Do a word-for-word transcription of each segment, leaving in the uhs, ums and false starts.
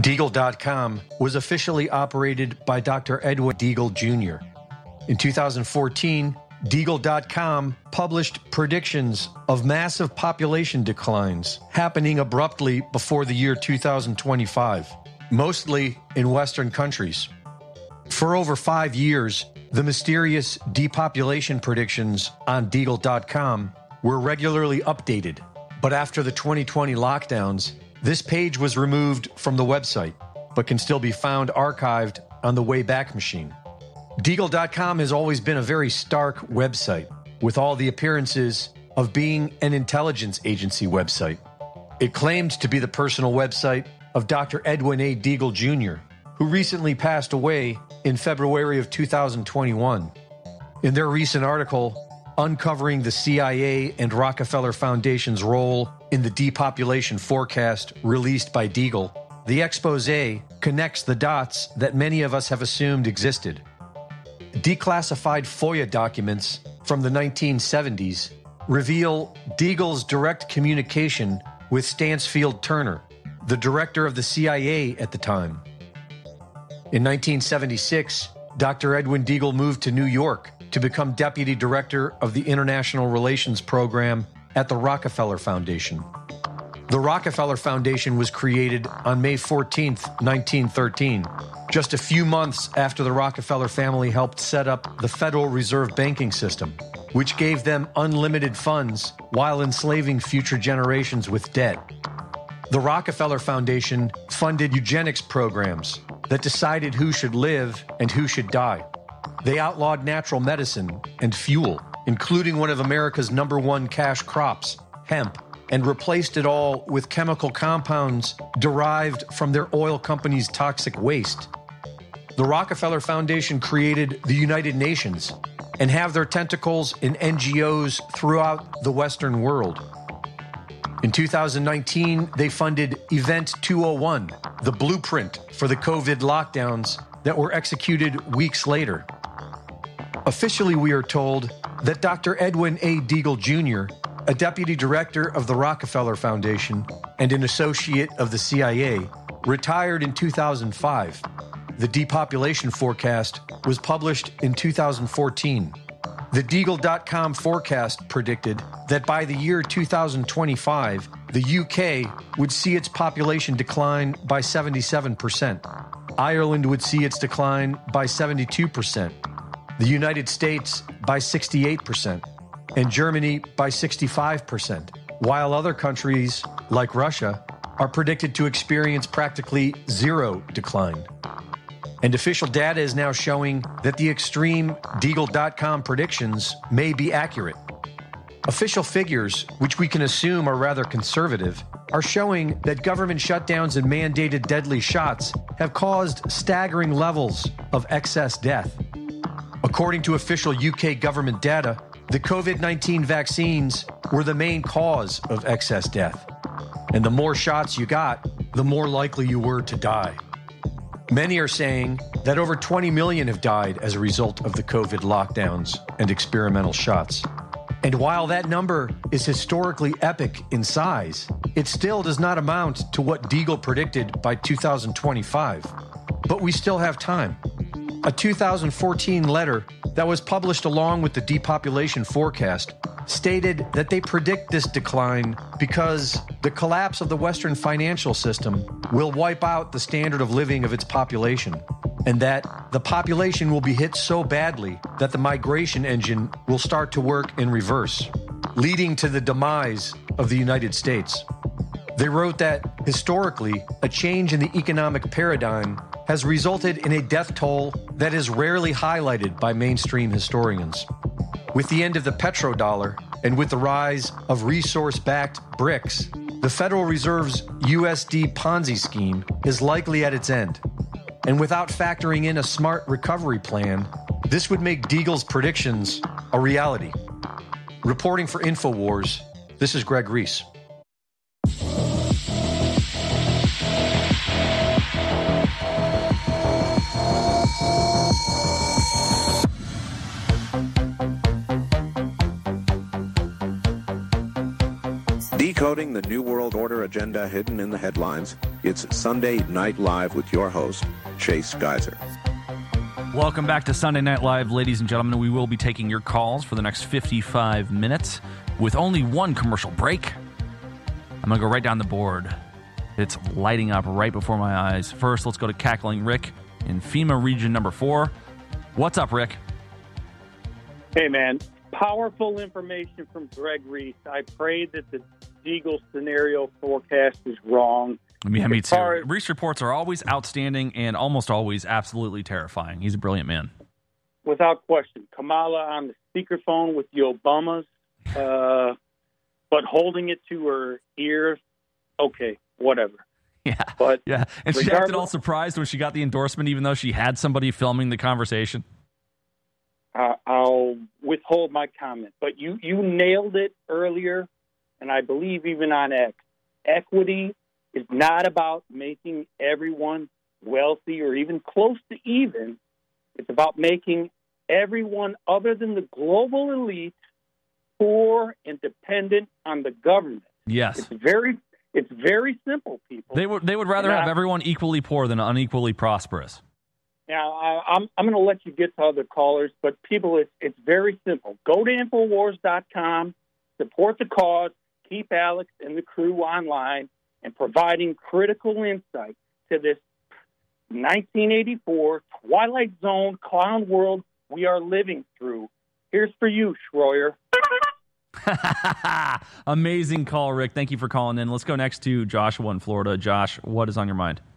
Deagle dot com was officially operated by Doctor Edwin Deagle Junior In two thousand fourteen, Deagle dot com published predictions of massive population declines happening abruptly before the year two thousand twenty-five, mostly in Western countries. For over five years, the mysterious depopulation predictions on Deagle dot com were regularly updated, but after the twenty twenty lockdowns, this page was removed from the website, but can still be found archived on the Wayback Machine. Deagle dot com has always been a very stark website, with all the appearances of being an intelligence agency website. It claimed to be the personal website of Doctor Edwin A. Deagle Junior, who recently passed away in February of two thousand twenty-one. In their recent article, uncovering the C I A and Rockefeller Foundation's role in the depopulation forecast released by Deagle, the exposé connects the dots that many of us have assumed existed. Declassified FOIA documents from the nineteen seventies reveal Deagle's direct communication with Stansfield Turner, the director of the C I A at the time. In nineteen seventy-six, Doctor Edwin Deagle moved to New York to become deputy director of the International Relations Program at the Rockefeller Foundation. The Rockefeller Foundation was created on May fourteenth, nineteen thirteen, just a few months after the Rockefeller family helped set up the Federal Reserve banking system, which gave them unlimited funds while enslaving future generations with debt. The Rockefeller Foundation funded eugenics programs that decided who should live and who should die. They outlawed natural medicine and fuel, including one of America's number one cash crops, hemp, and replaced it all with chemical compounds derived from their oil companies' toxic waste. The Rockefeller Foundation created the United Nations and have their tentacles in N G Os throughout the Western world. In two thousand nineteen, they funded Event two oh one, the blueprint for the COVID lockdowns that were executed weeks later. Officially, we are told that Doctor Edwin A. Deagle Junior, a deputy director of the Rockefeller Foundation and an associate of the C I A, retired in two thousand five. The depopulation forecast was published in two thousand fourteen. The Deagle dot com forecast predicted that by the year two thousand twenty-five, the U K would see its population decline by seventy-seven percent. Ireland would see its decline by seventy-two percent. The United States by sixty-eight percent. And Germany by sixty-five percent, while other countries, like Russia, are predicted to experience practically zero decline. And official data is now showing that the extreme Deagle dot com predictions may be accurate. Official figures, which we can assume are rather conservative, are showing that government shutdowns and mandated deadly shots have caused staggering levels of excess death. According to official U K government data, the COVID nineteen vaccines were the main cause of excess death. And the more shots you got, the more likely you were to die. Many are saying that over twenty million have died as a result of the COVID lockdowns and experimental shots. And while that number is historically epic in size, it still does not amount to what Deagle predicted by two thousand twenty-five. But we still have time. A two thousand fourteen letter that was published along with the depopulation forecast stated that they predict this decline because the collapse of the Western financial system will wipe out the standard of living of its population, and that the population will be hit so badly that the migration engine will start to work in reverse, leading to the demise of the United States. They wrote that, historically, a change in the economic paradigm has resulted in a death toll that is rarely highlighted by mainstream historians. With the end of the petrodollar and with the rise of resource-backed BRICS, the Federal Reserve's U S D Ponzi scheme is likely at its end. And without factoring in a smart recovery plan, this would make Deagle's predictions a reality. Reporting for InfoWars, this is Greg Reese. Decoding the New World Order agenda hidden in the headlines. It's Sunday Night Live with your host, Chase Geiser. Welcome back to Sunday Night Live, ladies and gentlemen. We will be taking your calls for the next fifty-five minutes with only one commercial break. I'm going to go right down the board. It's lighting up right before my eyes. First, let's go to Cackling Rick in FEMA Region Number four. What's up, Rick? Hey, man. Powerful information from Greg Reese. I pray that the Deagle scenario forecast is wrong. Me, me too. As, Reese reports are always outstanding and almost always absolutely terrifying. He's a brilliant man. Without question. Kamala on the speakerphone with the Obamas, uh, but holding it to her ear, okay, whatever. Yeah, but yeah. And she acted all surprised when she got the endorsement, even though she had somebody filming the conversation. Uh, I'll withhold my comment. But you, you nailed it earlier, and I believe even on X. Equity is not about making everyone wealthy or even close to even. It's about making everyone other than the global elite poor and dependent on the government. Yes. It's very it's very simple, people. They would they would rather and have I, everyone equally poor than unequally prosperous. Now, I, I'm I'm going to let you get to other callers, but people, it's it's very simple. Go to Infowars dot com, support the cause, keep Alex and the crew online, and providing critical insight to this nineteen eighty-four Twilight Zone clown world we are living through. Here's for you, Schroyer. Amazing call, Rick. Thank you for calling in. Let's go next to Joshua in Florida. Josh, what is on your mind?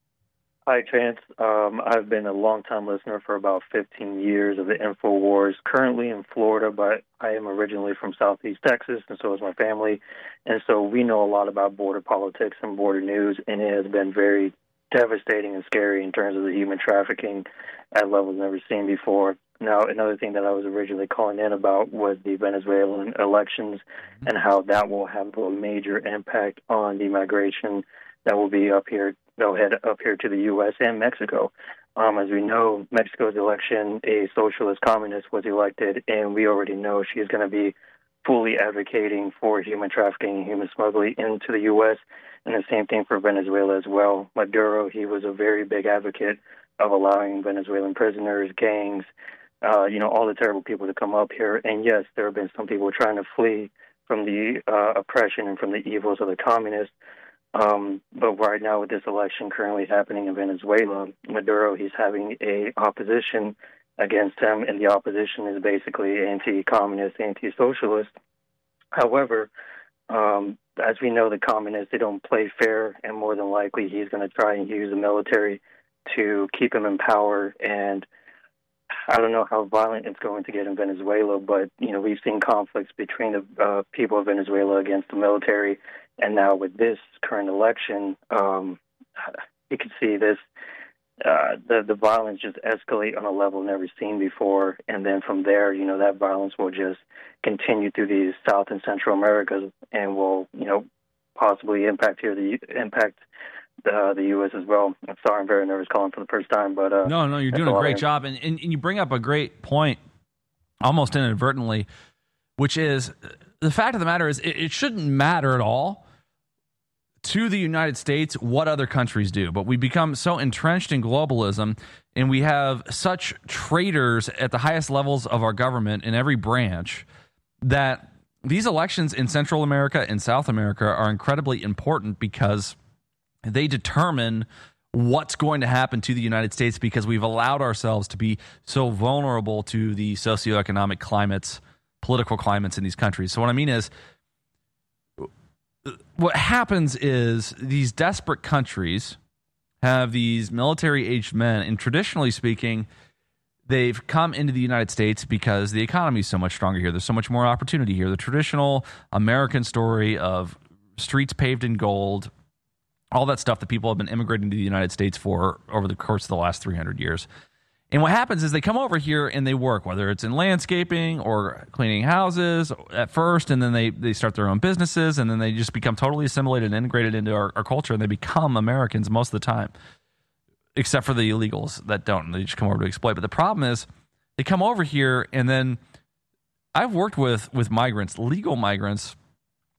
Hi, Chance. Um, I've been a long-time listener for about fifteen years of the InfoWars, currently in Florida, but I am originally from Southeast Texas, and so is my family. And so we know a lot about border politics and border news, and it has been very devastating and scary in terms of the human trafficking at levels never seen before. Now, another thing that I was originally calling in about was the Venezuelan elections and how that will have a major impact on the migration that will be up here. They'll head up here to the U S and Mexico. Um, as we know, Mexico's election, a socialist communist was elected, and we already know she's going to be fully advocating for human trafficking and human smuggling into the U S, and the same thing for Venezuela as well. Maduro, he was a very big advocate of allowing Venezuelan prisoners, gangs, uh, you know, all the terrible people to come up here. And yes, there have been some people trying to flee from the uh, oppression and from the evils of the communists. Um, but right now, with this election currently happening in Venezuela, Maduro, he's having a opposition against him, and the opposition is basically anti-communist, anti-socialist. However, um, as we know, the communists, they don't play fair, and more than likely he's going to try and use the military to keep him in power. And I don't know how violent it's going to get in Venezuela, but, you know, we've seen conflicts between the uh, people of Venezuela against the military. And now with this current election, um, you can see this, uh, the, the violence just escalate on a level never seen before. And then from there, you know, that violence will just continue through these South and Central Americas and will, you know, possibly impact here the impact uh, the U S as well. I'm sorry, I'm very nervous calling for the first time, but uh, no, no, you're doing a great job, and, and and you bring up a great point, almost inadvertently, which is the fact of the matter is it, it shouldn't matter at all to the United States what other countries do, but we become so entrenched in globalism, and we have such traitors at the highest levels of our government in every branch that these elections in Central America and South America are incredibly important because they determine what's going to happen to the United States, because we've allowed ourselves to be so vulnerable to the socioeconomic climates, political climates in these countries. So what I mean is, what happens is these desperate countries have these military-aged men, and traditionally speaking, they've come into the United States because the economy is so much stronger here. There's so much more opportunity here. The traditional American story of streets paved in gold, all that stuff that people have been immigrating to the United States for over the course of the last three hundred years. And what happens is they come over here and they work, whether it's in landscaping or cleaning houses at first, and then they, they start their own businesses, and then they just become totally assimilated and integrated into our, our culture, and they become Americans most of the time, except for the illegals that don't. They just come over to exploit. But the problem is they come over here, and then I've worked with, with migrants, legal migrants,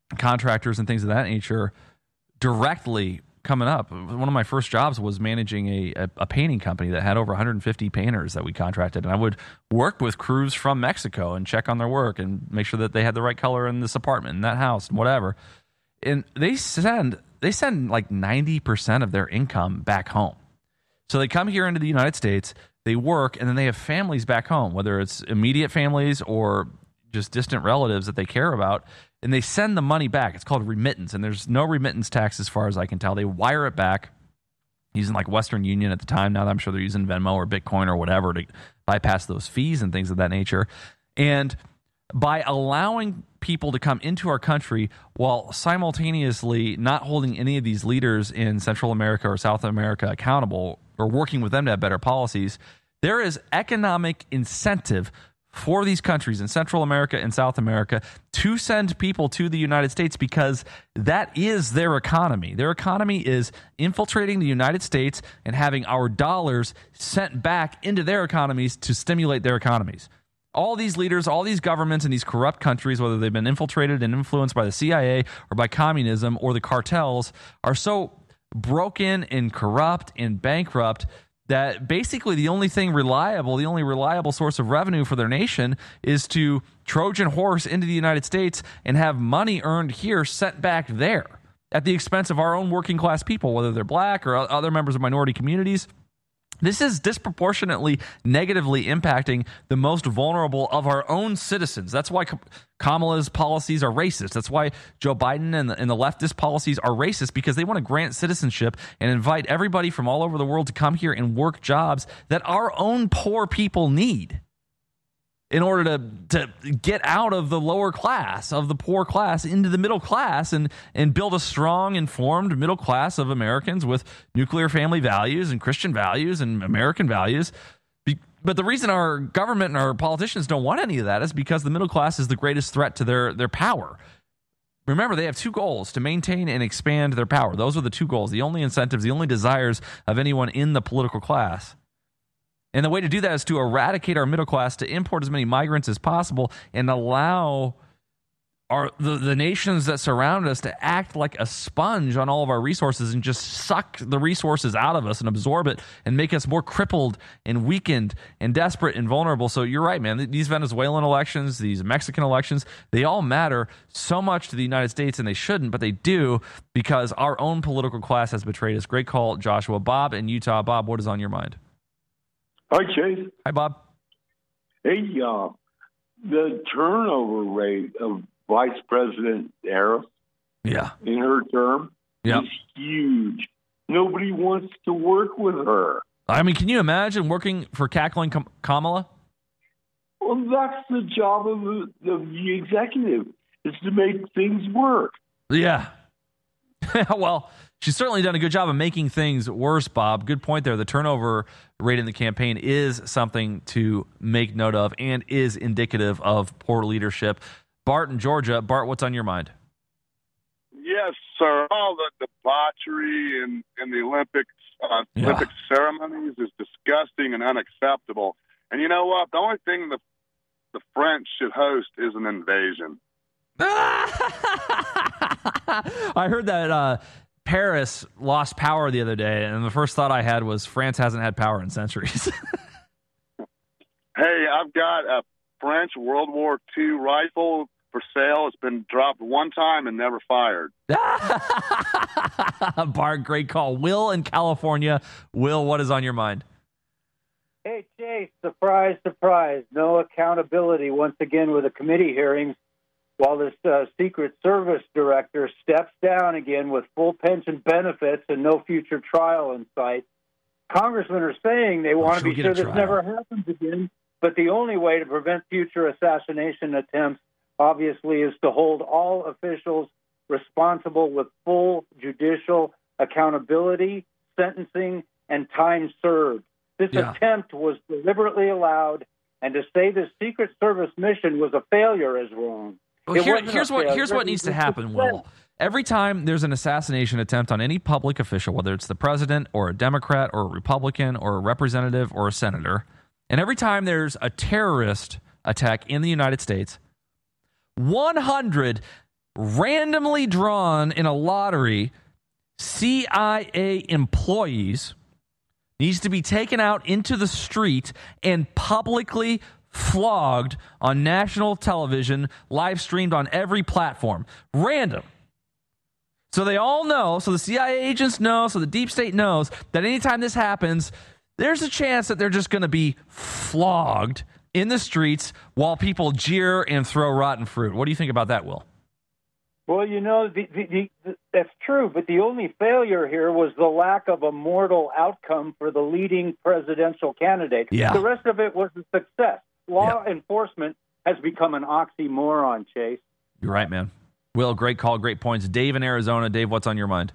contractors and things of that nature directly coming up. One of my first jobs was managing a, a, a painting company that had over one hundred fifty painters that we contracted. And I would work with crews from Mexico and check on their work and make sure that they had the right color in this apartment, in that house, and whatever. And they send they send like ninety percent of their income back home. So they come here into the United States, they work, and then they have families back home, whether it's immediate families or just distant relatives that they care about, and they send the money back. It's called remittance, and there's no remittance tax as far as I can tell. They wire it back using like Western Union at the time. Now I'm sure they're using Venmo or Bitcoin or whatever to bypass those fees and things of that nature. And by allowing people to come into our country while simultaneously not holding any of these leaders in Central America or South America accountable or working with them to have better policies, there is economic incentive for these countries in Central America and South America to send people to the United States because that is their economy. Their economy is infiltrating the United States and having our dollars sent back into their economies to stimulate their economies. All these leaders, all these governments in these corrupt countries, whether they've been infiltrated and influenced by the C I A or by communism or the cartels, are so broken and corrupt and bankrupt that basically the only thing reliable, the only reliable source of revenue for their nation is to Trojan horse into the United States and have money earned here sent back there at the expense of our own working class people, whether they're black or other members of minority communities. This is disproportionately negatively impacting the most vulnerable of our own citizens. That's why Kamala's policies are racist. That's why Joe Biden and the, and the leftist policies are racist, because they want to grant citizenship and invite everybody from all over the world to come here and work jobs that our own poor people need in order to, to get out of the lower class, of the poor class, into the middle class and, and build a strong, informed middle class of Americans with nuclear family values and Christian values and American values. Be, but the reason our government and our politicians don't want any of that is because the middle class is the greatest threat to their, their power. Remember, they have two goals: to maintain and expand their power. Those are the two goals, the only incentives, the only desires of anyone in the political class. And the way to do that is to eradicate our middle class, to import as many migrants as possible, and allow our the, the nations that surround us to act like a sponge on all of our resources and just suck the resources out of us and absorb it and make us more crippled and weakened and desperate and vulnerable. So you're right, man. These Venezuelan elections, these Mexican elections, they all matter so much to the United States, and they shouldn't, but they do, because our own political class has betrayed us. Great call, Joshua. Bob in Utah. Bob, what is on your mind? Hi, Chase. Hi, Bob. Hey, uh, the turnover rate of Vice President Harris yeah. in her term yep. is huge. Nobody wants to work with her. I mean, can you imagine working for cackling Kam- Kamala? Well, that's the job of the, of the executive, is to make things work. Yeah. Well, she's certainly done a good job of making things worse, Bob. Good point there. The turnover rate in the campaign is something to make note of and is indicative of poor leadership. Bart in Georgia. Bart, what's on your mind? Yes, sir. All the debauchery in, in the Olympics, uh, yeah. Olympic ceremonies is disgusting and unacceptable. And you know what? The only thing the, the French should host is an invasion. I heard that uh, Paris lost power the other day, and the first thought I had was France hasn't had power in centuries. Hey, I've got a French World War Two rifle for sale. It's been dropped one time and never fired. Bart, great call. Will in California. Will, what is on your mind? Hey, Chase, surprise, surprise. No accountability once again with the committee hearings, while this uh, Secret Service director steps down again with full pension benefits and no future trial in sight. Congressmen are saying they want to be sure this never happens again, but the only way to prevent future assassination attempts, obviously, is to hold all officials responsible with full judicial accountability, sentencing, and time served. This yeah. attempt was deliberately allowed, and to say the Secret Service mission was a failure is wrong. Well, here, here's what here's what needs to happen, Will. Every time there's an assassination attempt on any public official, whether it's the president or a Democrat or a Republican or a representative or a senator, and every time there's a terrorist attack in the United States, one hundred randomly drawn in a lottery C I A employees needs to be taken out into the street and publicly flogged on national television, live streamed on every platform. Random. So they all know, so the C I A agents know, so the deep state knows that anytime this happens, there's a chance that they're just going to be flogged in the streets while people jeer and throw rotten fruit. What do you think about that, Will? Well, you know, the, the, the, that's true, but the only failure here was the lack of a mortal outcome for the leading presidential candidate. Yeah. The rest of it was a success. Law yeah. enforcement has become an oxymoron, Chase. You're right, man. Will, great call, great points. Dave in Arizona. Dave, what's on your mind?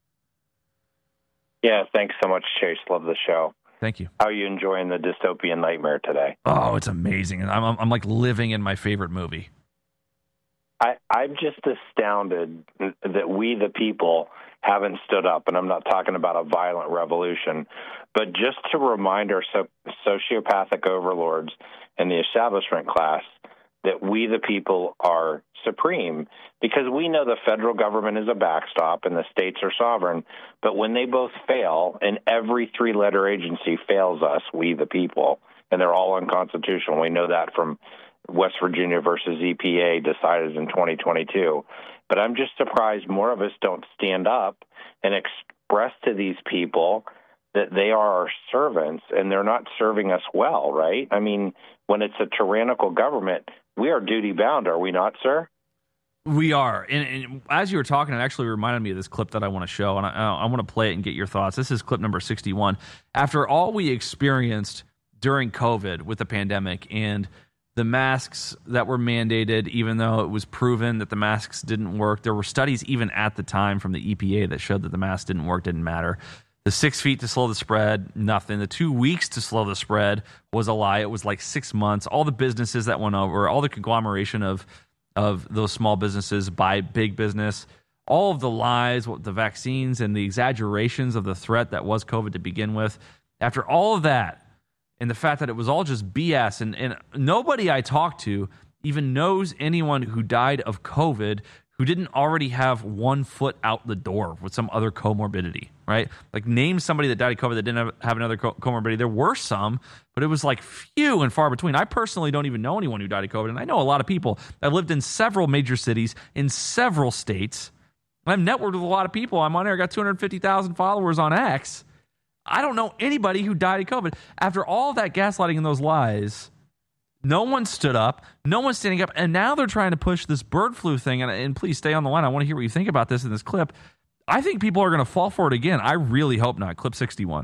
Yeah, thanks so much, Chase. Love the show. Thank you. How are you enjoying the dystopian nightmare today? Oh, it's amazing. I'm, I'm, I'm like living in my favorite movie. I, I'm just astounded that we, the people, haven't stood up. And I'm not talking about a violent revolution, but just to remind our so- sociopathic overlords and the establishment class that we, the people, are supreme, because we know the federal government is a backstop and the states are sovereign. But when they both fail, and every three-letter agency fails us, we, the people, and they're all unconstitutional. We know that from West Virginia versus E P A decided in twenty twenty-two. But I'm just surprised more of us don't stand up and express to these people that they are our servants and they're not serving us well, right? I mean, when it's a tyrannical government, we are duty-bound, are we not, sir? We are. And, and as you were talking, it actually reminded me of this clip that I want to show, and I, I want to play it and get your thoughts. This is clip number sixty-one. After all we experienced during COVID with the pandemic and the masks that were mandated, even though it was proven that the masks didn't work, there were studies even at the time from the E P A that showed that the masks didn't work, didn't matter. The six feet to slow the spread, nothing. The two weeks to slow the spread was a lie. It was like six months. All the businesses that went over, all the conglomeration of of those small businesses by big business, all of the lies, the vaccines, and the exaggerations of the threat that was COVID to begin with. After all of that, and the fact that it was all just B S, and, and nobody I talked to even knows anyone who died of COVID who didn't already have one foot out the door with some other comorbidity, right? Like, name somebody that died of COVID that didn't have, have another co- comorbidity. There were some, but it was like few and far between. I personally don't even know anyone who died of COVID, and I know a lot of people. I've lived in several major cities, in several states. I've networked with a lot of people. I'm on there. I got two hundred fifty thousand followers on X. I don't know anybody who died of COVID. After all that gaslighting and those lies, no one stood up. No one's standing up. And now they're trying to push this bird flu thing. And, and please stay on the line. I want to hear what you think about this in this clip. I think people are going to fall for it again. I really hope not. Clip sixty-one.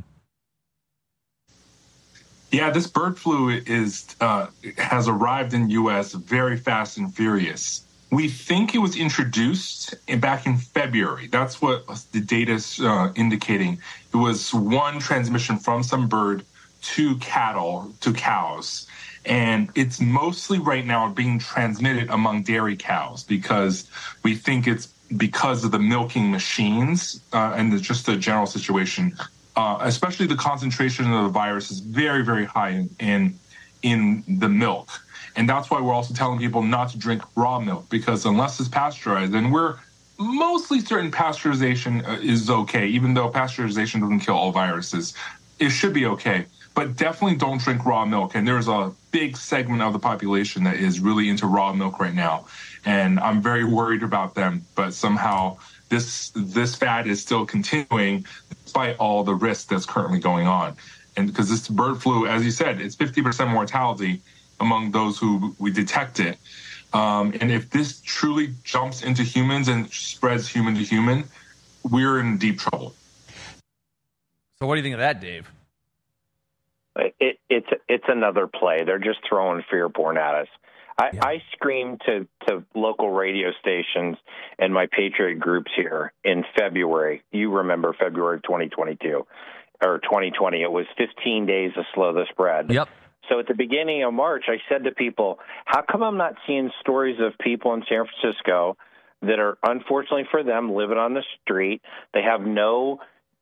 Yeah, this bird flu is uh, has arrived in the U S very fast and furious. We think it was introduced in, back in February. That's what the data is uh, indicating. It was one transmission from some bird to cattle, to cows. And it's mostly right now being transmitted among dairy cows because we think it's because of the milking machines uh, and the, just the general situation. Uh, especially the concentration of the virus is very, very high in, in in the milk. And that's why we're also telling people not to drink raw milk, because unless it's pasteurized, and we're mostly certain pasteurization is okay, even though pasteurization doesn't kill all viruses. It should be okay. But definitely don't drink raw milk. And there's a big segment of the population that is really into raw milk right now. And I'm very worried about them. But somehow this this fad is still continuing despite all the risk that's currently going on. And because this bird flu, as you said, it's fifty percent mortality among those who we detect it. Um, and if this truly jumps into humans and spreads human to human, we're in deep trouble. So what do you think of that, Dave? It, it's it's another play. They're just throwing fear porn at us. I, yeah. I screamed to, to local radio stations and my patriot groups here in February. You remember February of twenty twenty-two or twenty twenty. It was fifteen days to slow the spread. Yep. So at the beginning of March, I said to people, how come I'm not seeing stories of people in San Francisco that are, unfortunately for them, living on the street? They have no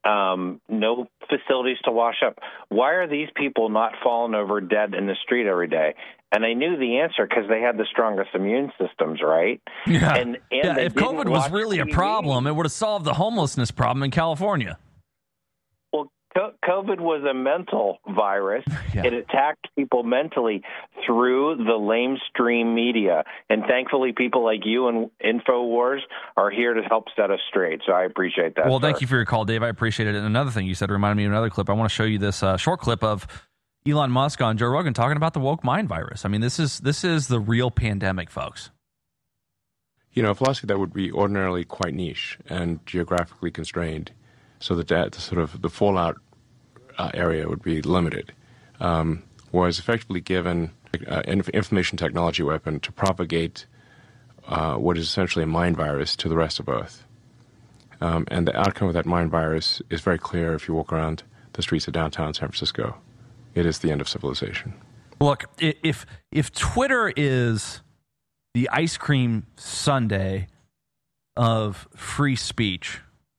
um, no facilities to wash up. Why are these people not falling over dead in the street every day? And I knew the answer because they had the strongest immune systems, right? Yeah. And, and yeah if COVID was really T V. a problem, it would have solved the homelessness problem in California. Well, COVID was a mental virus. Yeah. It attacked people mentally through the lamestream media. And thankfully, people like you and InfoWars are here to help set us straight. So I appreciate that. Well, sir. Thank you for your call, Dave. I appreciate it. And another thing you said reminded me of another clip. I want to show you this uh, short clip of Elon Musk on Joe Rogan talking about the woke mind virus. I mean, this is this is the real pandemic, folks. You know, a philosophy that would be ordinarily quite niche and geographically constrained, so that that sort of the fallout uh, area would be limited, um, was effectively given uh, an information technology weapon to propagate uh, what is essentially a mind virus to the rest of Earth. Um, and the outcome of that mind virus is very clear if you walk around the streets of downtown San Francisco. It is the end of civilization. Look, if if Twitter is the ice cream sundae of free speech,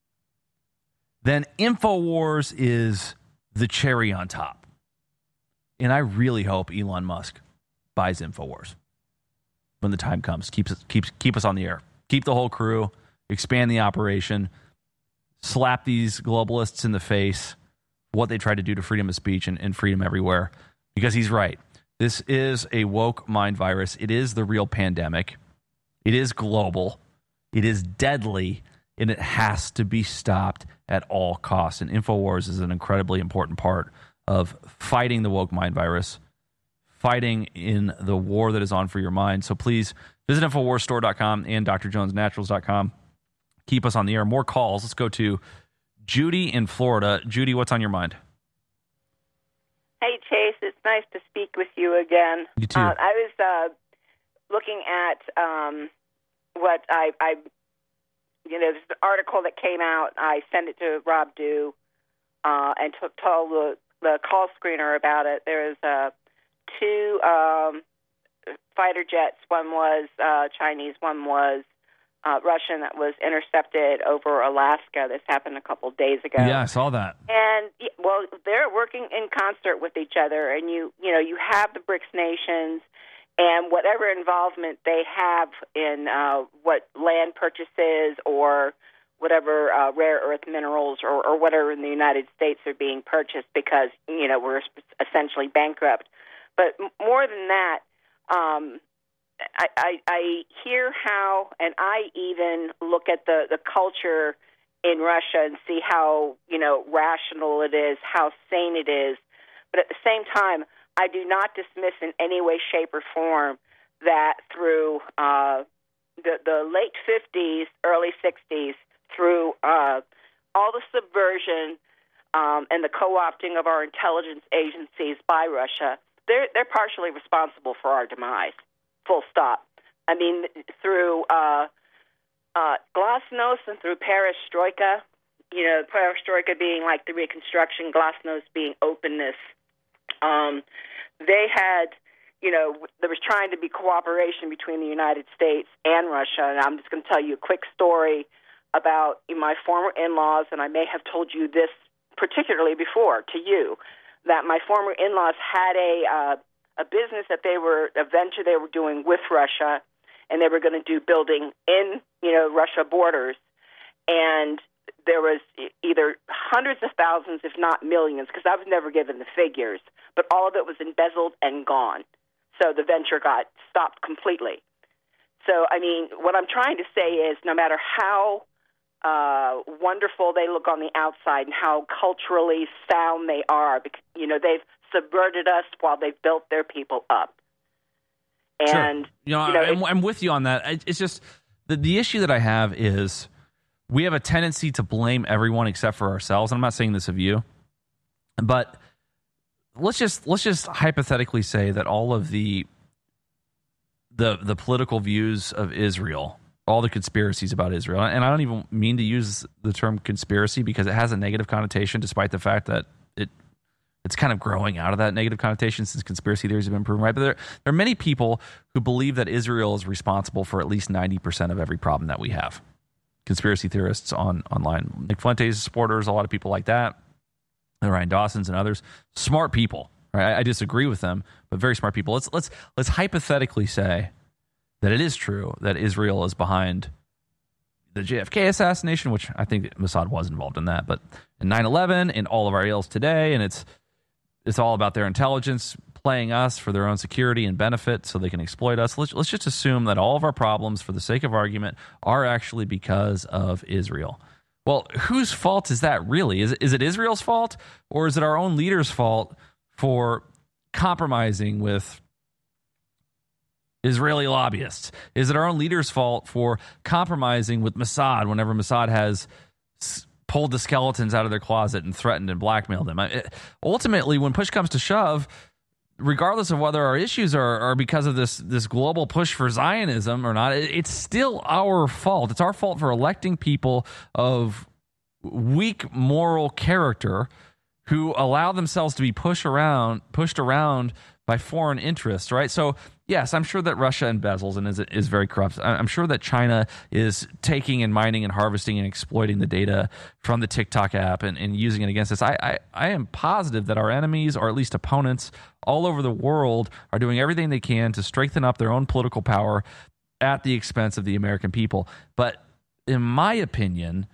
then InfoWars is the cherry on top. And I really hope Elon Musk buys InfoWars when the time comes. Keeps keeps keep us on the air. Keep the whole crew. Expand the operation. Slap these globalists in the face. What they try to do to freedom of speech and, and freedom everywhere, because he's right. This is a woke mind virus. It is the real pandemic. It is global. It is deadly, and it has to be stopped at all costs. And InfoWars is an incredibly important part of fighting the woke mind virus, fighting in the war that is on for your mind. So please visit InfoWars Store dot com and Dr Jones Naturals dot com. Keep us on the air. More calls. Let's go to Judy in Florida. Judy, what's on your mind? Hey, Chase. It's nice to speak with you again. You too. Uh, I was uh, looking at um, what I, I, you know, this is an article that came out. I sent it to Rob Dew uh, and took told the, the call screener about it. There was uh, two um, fighter jets. One was uh, Chinese. One was Uh, Russian that was intercepted over Alaska. This happened a couple days ago. Yeah, I saw that. And well, they're working in concert with each other, and you you know you have the BRICS nations and whatever involvement they have in uh, what land purchases or whatever uh, rare earth minerals or, or whatever in the United States are being purchased because you know we're essentially bankrupt. But m- more than that. Um, I, I, I hear how, and I even look at the, the culture in Russia and see how, you know, rational it is, how sane it is. But at the same time, I do not dismiss in any way, shape, or form that through uh, the, the late fifties, early sixties, through uh, all the subversion um, and the co-opting of our intelligence agencies by Russia, they're, they're partially responsible for our demise. Full stop. I mean, through uh, uh, Glasnost and through Perestroika, you know, Perestroika being like the Reconstruction, Glasnost being openness. Um, they had, you know, there was trying to be cooperation between the United States and Russia. And I'm just going to tell you a quick story about my former in-laws, and I may have told you this particularly before to you, that my former in-laws had a uh, a business that they were, a venture they were doing with Russia, and they were going to do building in, you know, Russia borders. And there was either hundreds of thousands, if not millions, because I was never given the figures, but all of it was embezzled and gone. So the venture got stopped completely. So, I mean, what I'm trying to say is no matter how uh, wonderful they look on the outside and how culturally sound they are, because, you know, they've subverted us while they've built their people up. And, sure. you know, you know I'm, I'm with you on that. It's just the, the issue that I have is we have a tendency to blame everyone except for ourselves. And I'm not saying this of you, but let's just let's just hypothetically say that all of the the the political views of Israel, all the conspiracies about Israel, and I don't even mean to use the term conspiracy because it has a negative connotation, despite the fact that it it's kind of growing out of that negative connotation since conspiracy theories have been proven right. But there, there are many people who believe that Israel is responsible for at least ninety percent of every problem that we have. conspiracy theorists on online. Nick Fuentes supporters, a lot of people like that, and Ryan Dawson's and others, smart people. Right? I, I disagree with them, but very smart people. Let's let's let's hypothetically say that it is true that Israel is behind the J F K assassination, which I think Mossad was involved in that, but in nine eleven, in all of our ills today, and it's it's all about their intelligence playing us for their own security and benefit so they can exploit us. Let's, let's just assume that all of our problems, for the sake of argument, are actually because of Israel. Well, whose fault is that really? Is, is it Israel's fault, or is it our own leaders' fault for compromising with Israeli lobbyists? Is it our own leaders' fault for compromising with Mossad whenever Mossad has s- pulled the skeletons out of their closet and threatened and blackmailed them? I, it, ultimately, when push comes to shove, regardless of whether our issues are, are because of this this global push for Zionism or not, it, it's still our fault. It's our fault for electing people of weak moral character who allow themselves to be pushed around, pushed around by foreign interests, right? So, yes, I'm sure that Russia embezzles and is, is very corrupt. I'm sure that China is taking and mining and harvesting and exploiting the data from the TikTok app and, and using it against us. I, I, I am positive that our enemies, or at least opponents, all over the world are doing everything they can to strengthen up their own political power at the expense of the American people. But in my opinion,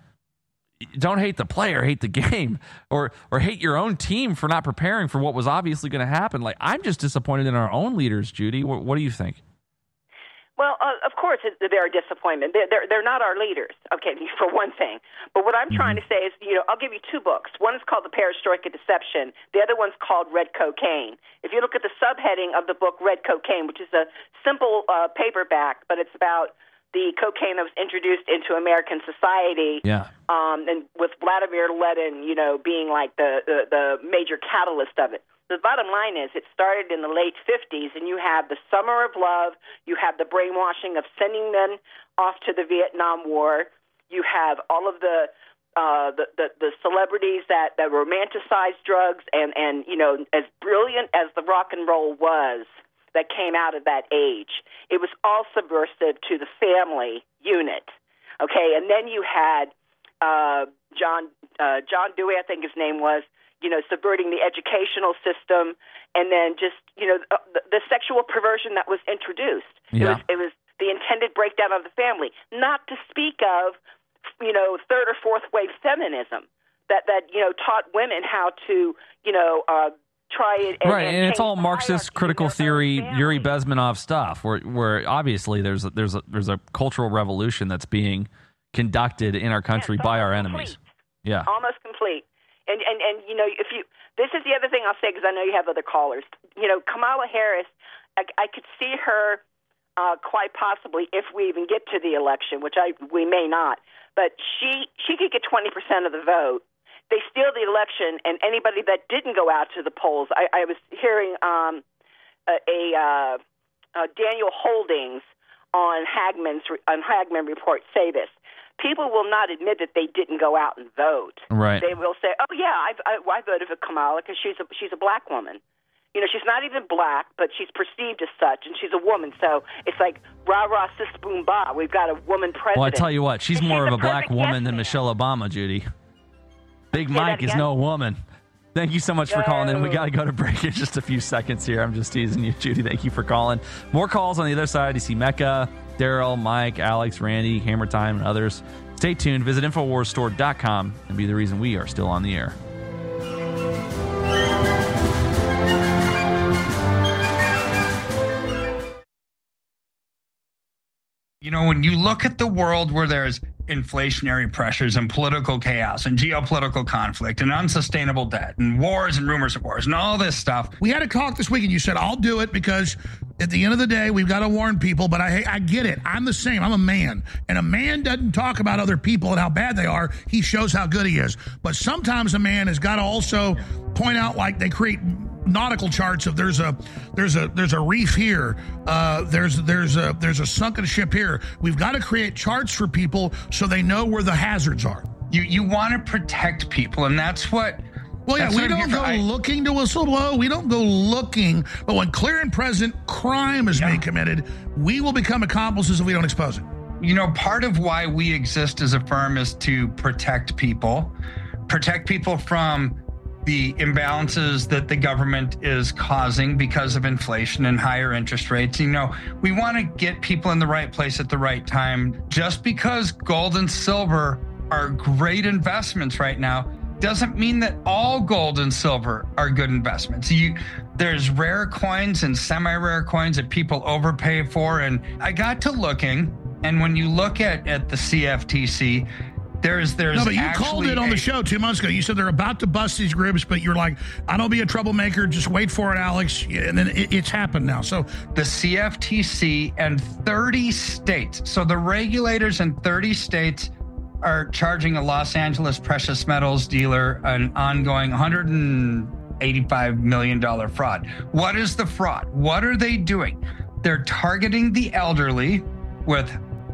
don't hate the player, hate the game, or or hate your own team for not preparing for what was obviously going to happen. Like, I'm just disappointed in our own leaders, Judy. What, what do you think? Well, uh, of course, they're a disappointment. They're, they're, they're not our leaders, okay, for one thing. But what I'm mm-hmm. trying to say is, you know, I'll give you two books. One is called The Perestroika Deception. The other one's called Red Cocaine. If you look at the subheading of the book Red Cocaine, which is a simple uh, paperback, but it's about the cocaine that was introduced into American society, yeah. um, and with Vladimir Lenin, you know, being like the, the, the major catalyst of it. The bottom line is it started in the late fifties, and you have the Summer of Love, you have the brainwashing of sending men off to the Vietnam War, you have all of the uh, the, the, the celebrities that, that romanticize drugs, and, and, you know, as brilliant as the rock and roll was, that came out of that age, it was all subversive to the family unit, okay? And then you had uh, John uh, John Dewey, I think his name was, you know, subverting the educational system, and then just, you know, the, the sexual perversion that was introduced. Yeah. It was, it was the intended breakdown of the family, not to speak of, you know, third or fourth wave feminism that, that you know, taught women how to, you know, uh, try it. And, right, and, and it's all Marxist critical theory, Yuri family. Bezmenov stuff, where where obviously there's a, there's a, there's a cultural revolution that's being conducted in our country yeah, by our enemies. Complete. Yeah, almost complete. And and and you know, if you this is the other thing I'll say, because I know you have other callers. You know, Kamala Harris, I, I could see her uh, quite possibly, if we even get to the election, which I we may not, but she she could get twenty percent of the vote. They steal the election, and anybody that didn't go out to the polls. I, I was hearing um, a, a uh, uh, Daniel Holdings on Hagman's on Hagman Report say this: people will not admit that they didn't go out and vote. Right. They will say, "Oh yeah, I, I, I voted for Kamala because she's a she's a black woman." You know, she's not even black, but she's perceived as such, and she's a woman. So it's like rah rah sis boom ba. We've got a woman president. Well, I tell you what, she's and more she's of a black woman than man. Michelle Obama, Judy. Big Say Mike is no woman. Thank you so much no. for calling in. We got to go to break in just a few seconds here. I'm just teasing you, Judy. Thank you for calling. More calls on the other side. You see Mecca, Daryl, Mike, Alex, Randy, Hammer Time, and others. Stay tuned. Visit Infowars Store dot com and be the reason we are still on the air. You know, when you look at the world where there's inflationary pressures and political chaos and geopolitical conflict and unsustainable debt and wars and rumors of wars and all this stuff. We had a talk this week and you said, I'll do it because at the end of the day, we've got to warn people. But I, I get it. I'm the same. I'm a man. And a man doesn't talk about other people and how bad they are. He shows how good he is. But sometimes a man has got to also point out, like they create nautical charts of there's a there's a there's a reef here, uh, there's there's a there's a sunken ship here. We've got to create charts for people so they know where the hazards are. You you want to protect people, and that's what. Well, yeah, we don't go looking to whistleblow. We don't go looking, but when clear and present crime is yeah. being committed, we will become accomplices if we don't expose it. You know, part of why we exist as a firm is to protect people, protect people from the imbalances that the government is causing because of inflation and higher interest rates. You know, we want to get people in the right place at the right time. Just because gold and silver are great investments right now doesn't mean that all gold and silver are good investments. You, there's rare coins and semi-rare coins that people overpay for. And I got to looking, and when you look at, at the C F T C, There's, there's no, but you called it on the show two months ago. You said they're about to bust these groups, but you're like, I don't be a troublemaker. Just wait for it, Alex. And then it, it's happened now. So the C F T C and thirty states. So the regulators in thirty states are charging a Los Angeles precious metals dealer an ongoing one hundred eighty-five million dollars fraud. What is the fraud? What are they doing? They're targeting the elderly with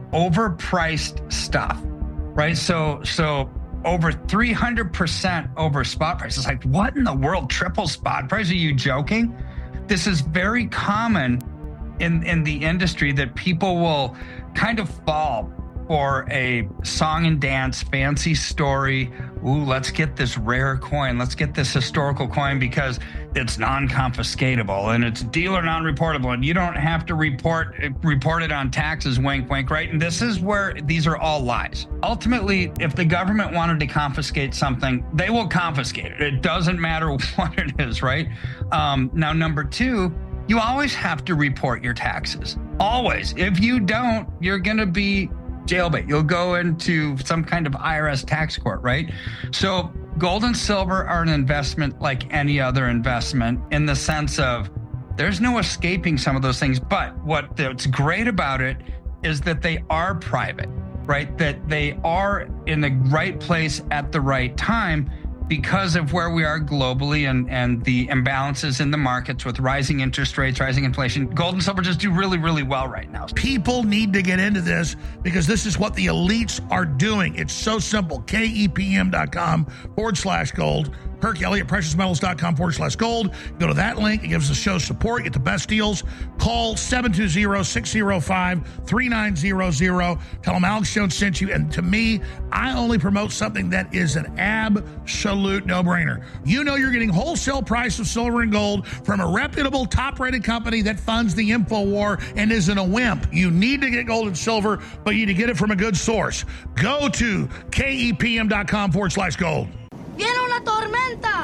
overpriced stuff. Right, so so over three hundred percent over spot prices. Like, what in the world? Triple spot price? Are you joking? This is very common in in the industry that people will kind of fall for a song and dance fancy story. Ooh, let's get this rare coin. Let's get this historical coin because it's non-confiscatable and it's dealer non-reportable and you don't have to report report it on taxes, wink, wink, right? And this is where these are all lies. Ultimately, if the government wanted to confiscate something, they will confiscate it. It doesn't matter what it is, right? Um, now, number two, you always have to report your taxes. Always. If you don't, you're going to be jailbait. You'll go into some kind of I R S tax court, right? So gold and silver are an investment like any other investment in the sense of there's no escaping some of those things. But what's great about it is that they are private, right? That they are in the right place at the right time because of where we are globally and, and the imbalances in the markets with rising interest rates, rising inflation. Gold and silver just do really, really well right now. People need to get into this because this is what the elites are doing. It's so simple. KEPM.com forward slash gold. Perk Elliott, preciousmetals.com forward slash gold. Go to that link. It gives the show support. Get the best deals. Call seven two zero, six zero five, three nine zero zero. Tell them Alex Jones sent you. And to me, I only promote something that is an absolute no-brainer. You know you're getting wholesale price of silver and gold from a reputable, top-rated company that funds the info war and isn't a wimp. You need to get gold and silver, but you need to get it from a good source. Go to KEPM.com forward slash gold. Viene una tormenta!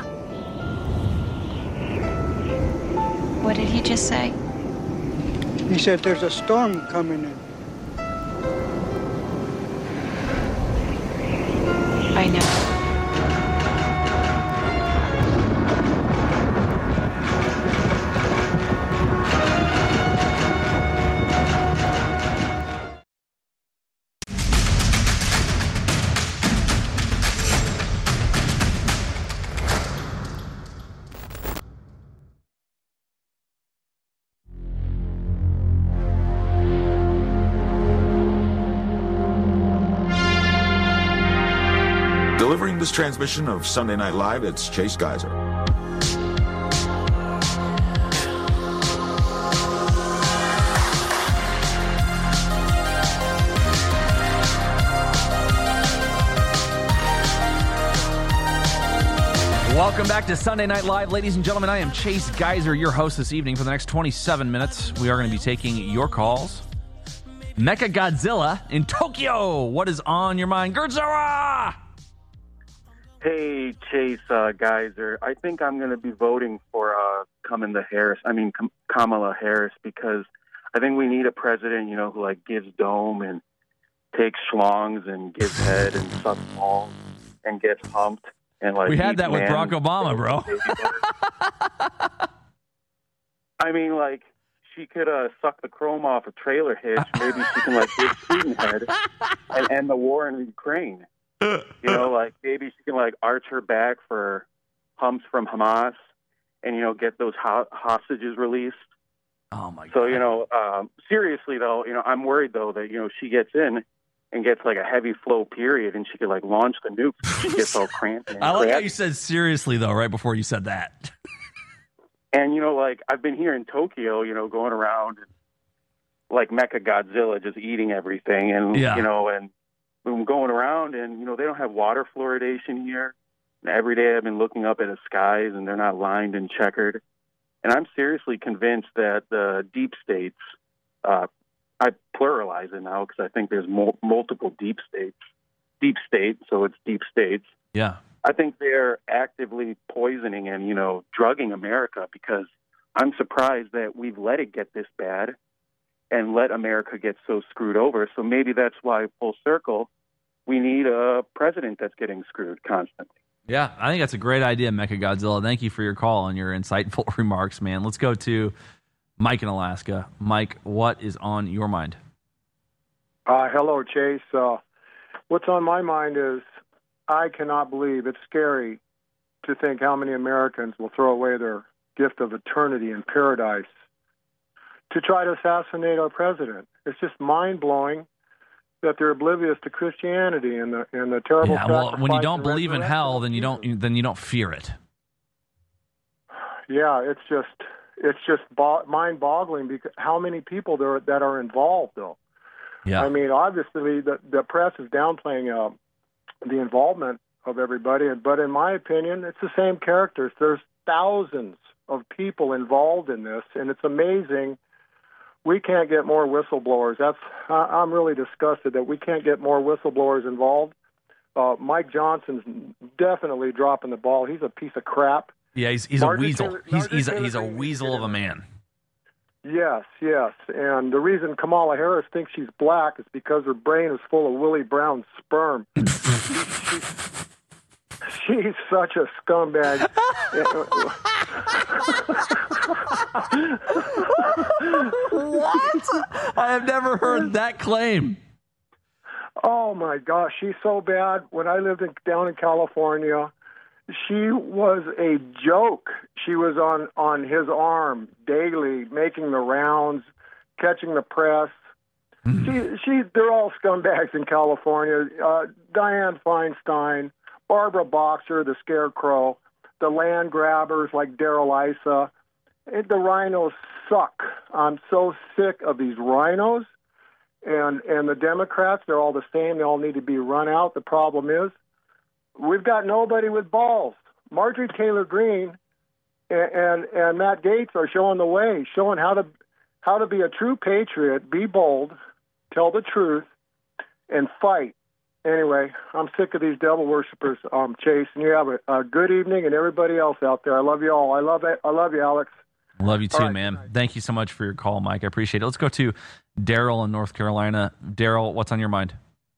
What did he just say? He said there's a storm coming in. I know. Delivering this transmission of Sunday Night Live, it's Chase Geiser. Welcome back to Sunday Night Live, ladies and gentlemen. I am Chase Geiser, your host this evening. For the next twenty-seven minutes, we are going to be taking your calls. Mecha Godzilla in Tokyo. What is on your mind, Godzilla? Hey, Chase uh, Geiser. I think I'm going to be voting for uh, Kamala Harris. I mean Kam- Kamala Harris because I think we need a president, you know, who like gives dome and takes schlongs and gives head and sucks balls and gets humped and like. We had that with Barack Obama, bro. I mean, like she could uh, suck the chrome off a trailer hitch. Maybe she can like give Putin head and end the war in Ukraine. You know, like maybe she can like arch her back for humps from Hamas, and you know get those ho- hostages released. Oh my God! So you know, um, seriously though, you know, I'm worried though that you know she gets in and gets like a heavy flow period, and she could like launch the nukes. She gets all cramped. And I like cramped. how you said seriously though, right before you said that. And you know, like I've been here in Tokyo, you know, going around and like Mecha Godzilla just eating everything, and Yeah. you know, and I'm going around, and you know, they don't have water fluoridation here. And every day I've been looking up at the skies, and they're not lined and checkered. And I'm seriously convinced that the deep states, uh, I pluralize it now because I think there's mul- multiple deep states, deep state, so it's deep states. Yeah. I think they're actively poisoning and, you know, drugging America, because I'm surprised that we've let it get this bad and let America get so screwed over. So maybe that's why, full circle, we need a president that's getting screwed constantly. Yeah, I think that's a great idea, Mecha Godzilla. Thank you for your call and your insightful remarks, man. Let's go to Mike in Alaska. Mike, what is on your mind? Uh, hello, Chase. Uh, what's on my mind is I cannot believe, it's scary to think how many Americans will throw away their gift of eternity in paradise to try to assassinate our president. It's just mind-blowing that they're oblivious to Christianity and the and the terrible. Yeah, well, when you don't and believe in resurrection hell, of then you Jesus. don't then you don't fear it. Yeah, it's just it's just bo- mind-boggling because how many people there that are involved, though. Yeah. I mean, obviously the the press is downplaying uh, the involvement of everybody, but in my opinion, it's the same characters. There's thousands of people involved in this, and it's amazing. We can't get more whistleblowers. That's I, I'm really disgusted that we can't get more whistleblowers involved. Uh, Mike Johnson's definitely dropping the ball. He's a piece of crap. Yeah, he's he's a Marjorie weasel. Taylor- He's Marjorie he's a, Taylor he's a Greene weasel of a man. Yes, yes. And the reason Kamala Harris thinks she's black is because her brain is full of Willie Brown sperm. she's, she's such a scumbag. What? I have never heard that claim. Oh my gosh, she's so bad. When I lived in, down in California, she was a joke. She was on, on his arm daily, making the rounds, catching the press. She, she, they're all scumbags in California. Uh, Dianne Feinstein, Barbara Boxer, the Scarecrow, the land grabbers like Daryl Issa. It, the rhinos suck. I'm so sick of these rhinos. And and the Democrats, they're all the same. They all need to be run out. The problem is we've got nobody with balls. Marjorie Taylor Greene and, and, and Matt Gaetz are showing the way, showing how to how to be a true patriot, be bold, tell the truth, and fight. Anyway, I'm sick of these devil worshippers, um, Chase. And you have a, a good evening, and everybody else out there. I love you all. I love it. I love you, Alex. Love you too, All right, man. Thank you so much for your call, Mike. I appreciate it. Let's go to Daryl in North Carolina. Daryl, what's on your mind?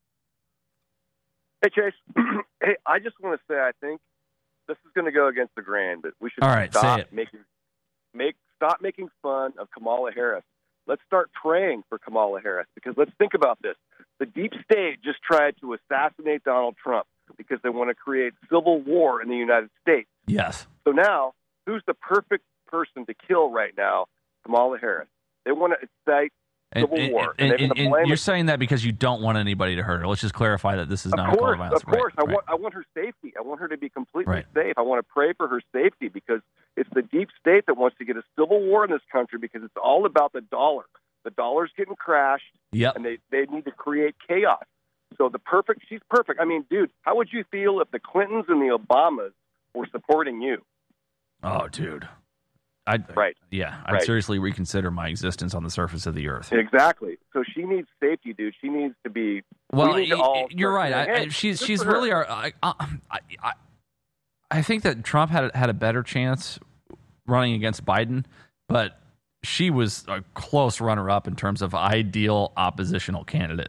Hey, Chase. Hey, I just want to say I think this is going to go against the grain, but we should All right, stop say it. making make stop making fun of Kamala Harris. Let's start praying for Kamala Harris, because let's think about this. The deep state just tried to assassinate Donald Trump because they want to create civil war in the United States. Yes. So now, who's the perfect person to kill right now? Kamala Harris. They want to incite And, civil and- war. and- they're and- gonna and blame you're it- saying that because you don't want anybody to hurt her. Let's just clarify that this is not Of a call course, to violence. of course. Right, I right. want I want her safety. I want her to be completely Right. safe. I want to pray for her safety, because it's the deep state that wants to get a civil war in this country, because it's all about the dollar. The dollar's getting crashed, Yep. and they, they need to create chaos. So the perfect, she's perfect. I mean, dude, how would you feel if the Clintons and the Obamas were supporting you? Oh, dude. I'd, right. Yeah, I'd Right. seriously reconsider my existence on the surface of the earth. Exactly. So she needs safety, dude. She needs to be. Well, we need to y- all you're start right. saying, I, hey, I, she's good she's for her. really our. I, I, I, I think that Trump had had a better chance running against Biden, but she was a close runner-up in terms of ideal oppositional candidate.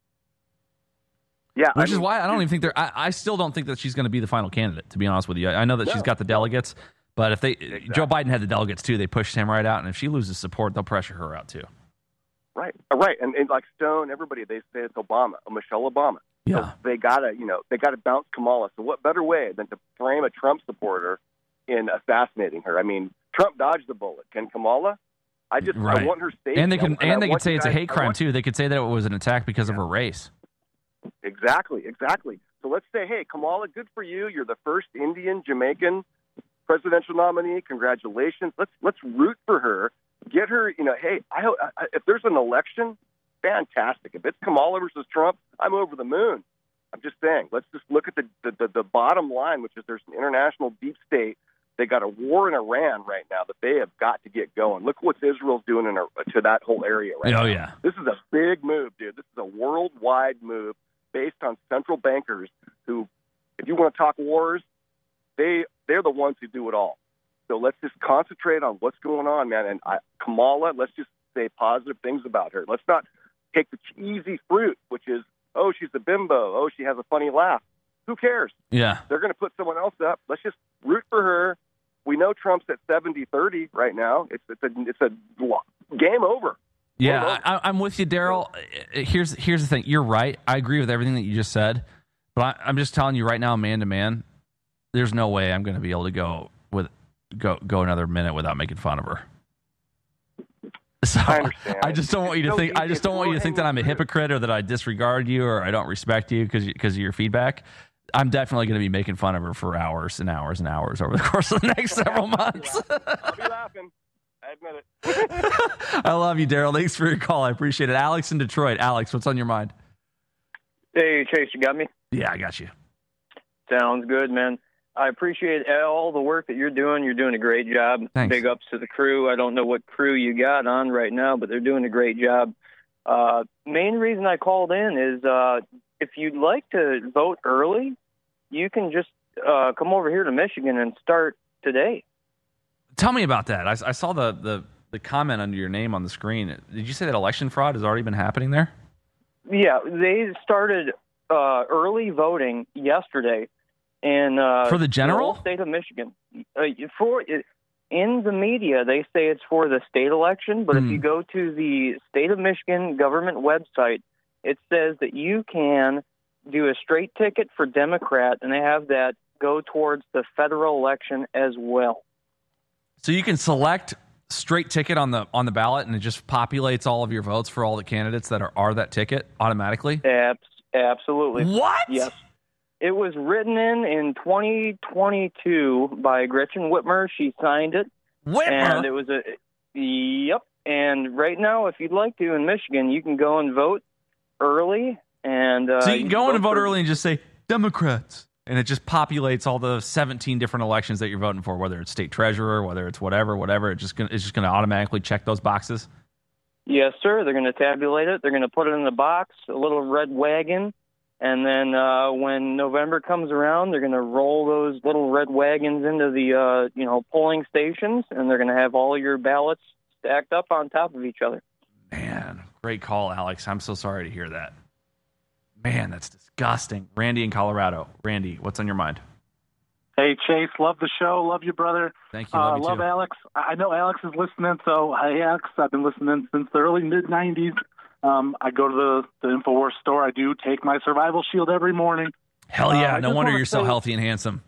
Yeah, which I is mean, why I don't even think they're. I, I still don't think that she's going to be the final candidate. To be honest with you, I, I know that she's No, got the delegates, but if they Exactly. Joe Biden had the delegates too, they pushed him right out, and if she loses support, they'll pressure her out too. Right, Uh, right, and, and like Stone, everybody they say it's Obama, uh, Michelle Obama. Yeah, so they gotta, you know, they gotta bounce Kamala. So what better way than to frame a Trump supporter in assassinating her? I mean, Trump dodged the bullet. Can Kamala? I just right. I want her safety. And they can I- and I they could want say you it's a guys- hate I crime want- too. They could say that it was an attack because of her race. Exactly, exactly. So let's say, hey, Kamala, good for you. You're the first Indian Jamaican presidential nominee. Congratulations. Let's let's root for her. Get her, you know, hey, I, I, if there's an election, fantastic. If it's Kamala versus Trump, I'm over the moon. I'm just saying, let's just look at the, the, the, the bottom line, which is there's an international deep state. They got a war in Iran right now that they have got to get going. Look what Israel's doing in a, to that whole area right oh, now. yeah. This is a big move, dude. This is a worldwide move based on central bankers who, if you want to talk wars, they, they're the ones who do it all. So let's just concentrate on what's going on, man. And I, Kamala, let's just say positive things about her. Let's not take the easy fruit, which is, oh, she's a bimbo. Oh, she has a funny laugh. Who cares? Yeah. They're going to put someone else up. Let's just root for her. We know Trump's at seventy thirty right now. It's it's a it's a game over. Yeah, over. I, I'm with you, Daryl. Here's here's the thing. You're right. I agree with everything that you just said. But I, I'm just telling you right now, man to man, there's no way I'm going to be able to go with go go another minute without making fun of her. So I understand. I just don't want you to think. I just don't want you to think that I'm a hypocrite or that I disregard you or I don't respect you because because of your feedback. I'm definitely going to be making fun of her for hours and hours and hours over the course of the next several months. I'll be laughing. I admit it. I love you, Daryl. Thanks for your call. I appreciate it. Alex in Detroit. Alex, what's on your mind? Hey, Chase, you got me? Yeah, I got you. Sounds good, man. I appreciate all the work that you're doing. You're doing a great job. Thanks. Big ups to the crew. I don't know what crew you got on right now, but they're doing a great job. Uh, main reason I called in is uh, if you'd like to vote early, you can just uh, come over here to Michigan and start today. Tell me about that. I, I saw the, the, the comment under your name on the screen. Did you say that election fraud has already been happening there? Yeah, they started uh, early voting yesterday. In, uh, for the general the state of Michigan. Uh, for in the media, they say it's for the state election, but mm. if you go to the state of Michigan government website, it says that you can do a straight ticket for Democrat, and they have that go towards the federal election as well. So you can select straight ticket on the on the ballot, and it just populates all of your votes for all the candidates that are, are that ticket automatically? Abs- absolutely. What? Yes. It was written in in twenty twenty-two by Gretchen Whitmer. She signed it. Whitmer? And it was a, yep. And right now, if you'd like to, in Michigan, you can go and vote early. And uh, so you can go in and vote for, early and just say, Democrats. And it just populates all the seventeen different elections that you're voting for, whether it's state treasurer, whether it's whatever, whatever. It just gonna, it's just going to automatically check those boxes? Yes, sir. They're going to tabulate it. They're going to put it in the box, a little red wagon. And then uh, when November comes around, they're going to roll those little red wagons into the uh, you know polling stations, and they're going to have all your ballots stacked up on top of each other. Man, great call, Alex. I'm so sorry to hear that. Man, that's disgusting. Randy in Colorado. Randy, what's on your mind? Hey, Chase, love the show. Love you, brother. Thank you. Love, uh, you love too. Alex. I know Alex is listening, so hey, Alex, I've been listening since the early mid nineties. Um, I go to the, the InfoWars store. I do take my survival shield every morning. Hell yeah. Uh, no wonder you're say, so healthy and handsome.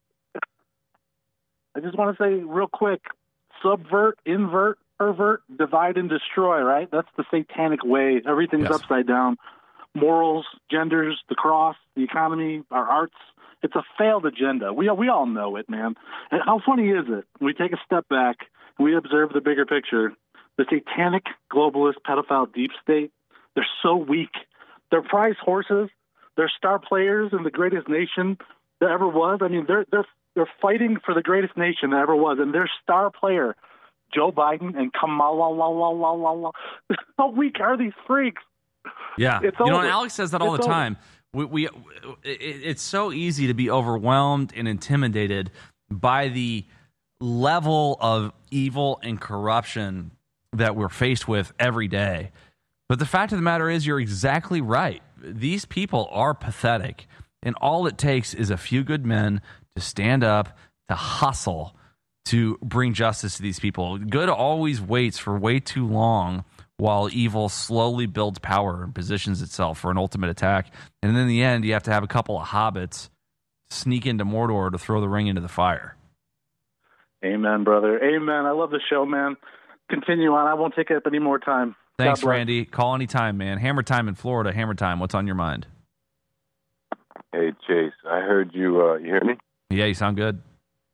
I just want to say real quick, subvert, invert, pervert, divide and destroy, right? That's the satanic way. Everything's Yes. upside down. Morals, genders, the cross, the economy, our arts. It's a failed agenda. We, we all know it, man. And how funny is it? We take a step back and we observe the bigger picture. The satanic, globalist, pedophile deep state, they're so weak. They're prize horses. They're star players in the greatest nation that ever was. I mean, they're they're they're fighting for the greatest nation that ever was, and their star player, Joe Biden and Kamala. La, la, la, la, la. How weak are these freaks? Yeah, It's you know, over. and Alex says that all It's the over. time. We, we it, it's so easy to be overwhelmed and intimidated by the level of evil and corruption that we're faced with every day. But the fact of the matter is, you're exactly right. These people are pathetic, and all it takes is a few good men to stand up, to hustle, to bring justice to these people. Good always waits for way too long while evil slowly builds power and positions itself for an ultimate attack. And in the end, you have to have a couple of hobbits sneak into Mordor to throw the ring into the fire. Amen, brother. Amen. I love the show, man. Continue on. I won't take up any more time. Thanks, God bless. Randy. Call anytime, man. Hammer time in Florida. Hammer time. What's on your mind? Hey, Chase, I heard you. Uh, you hear me? Yeah, you sound good.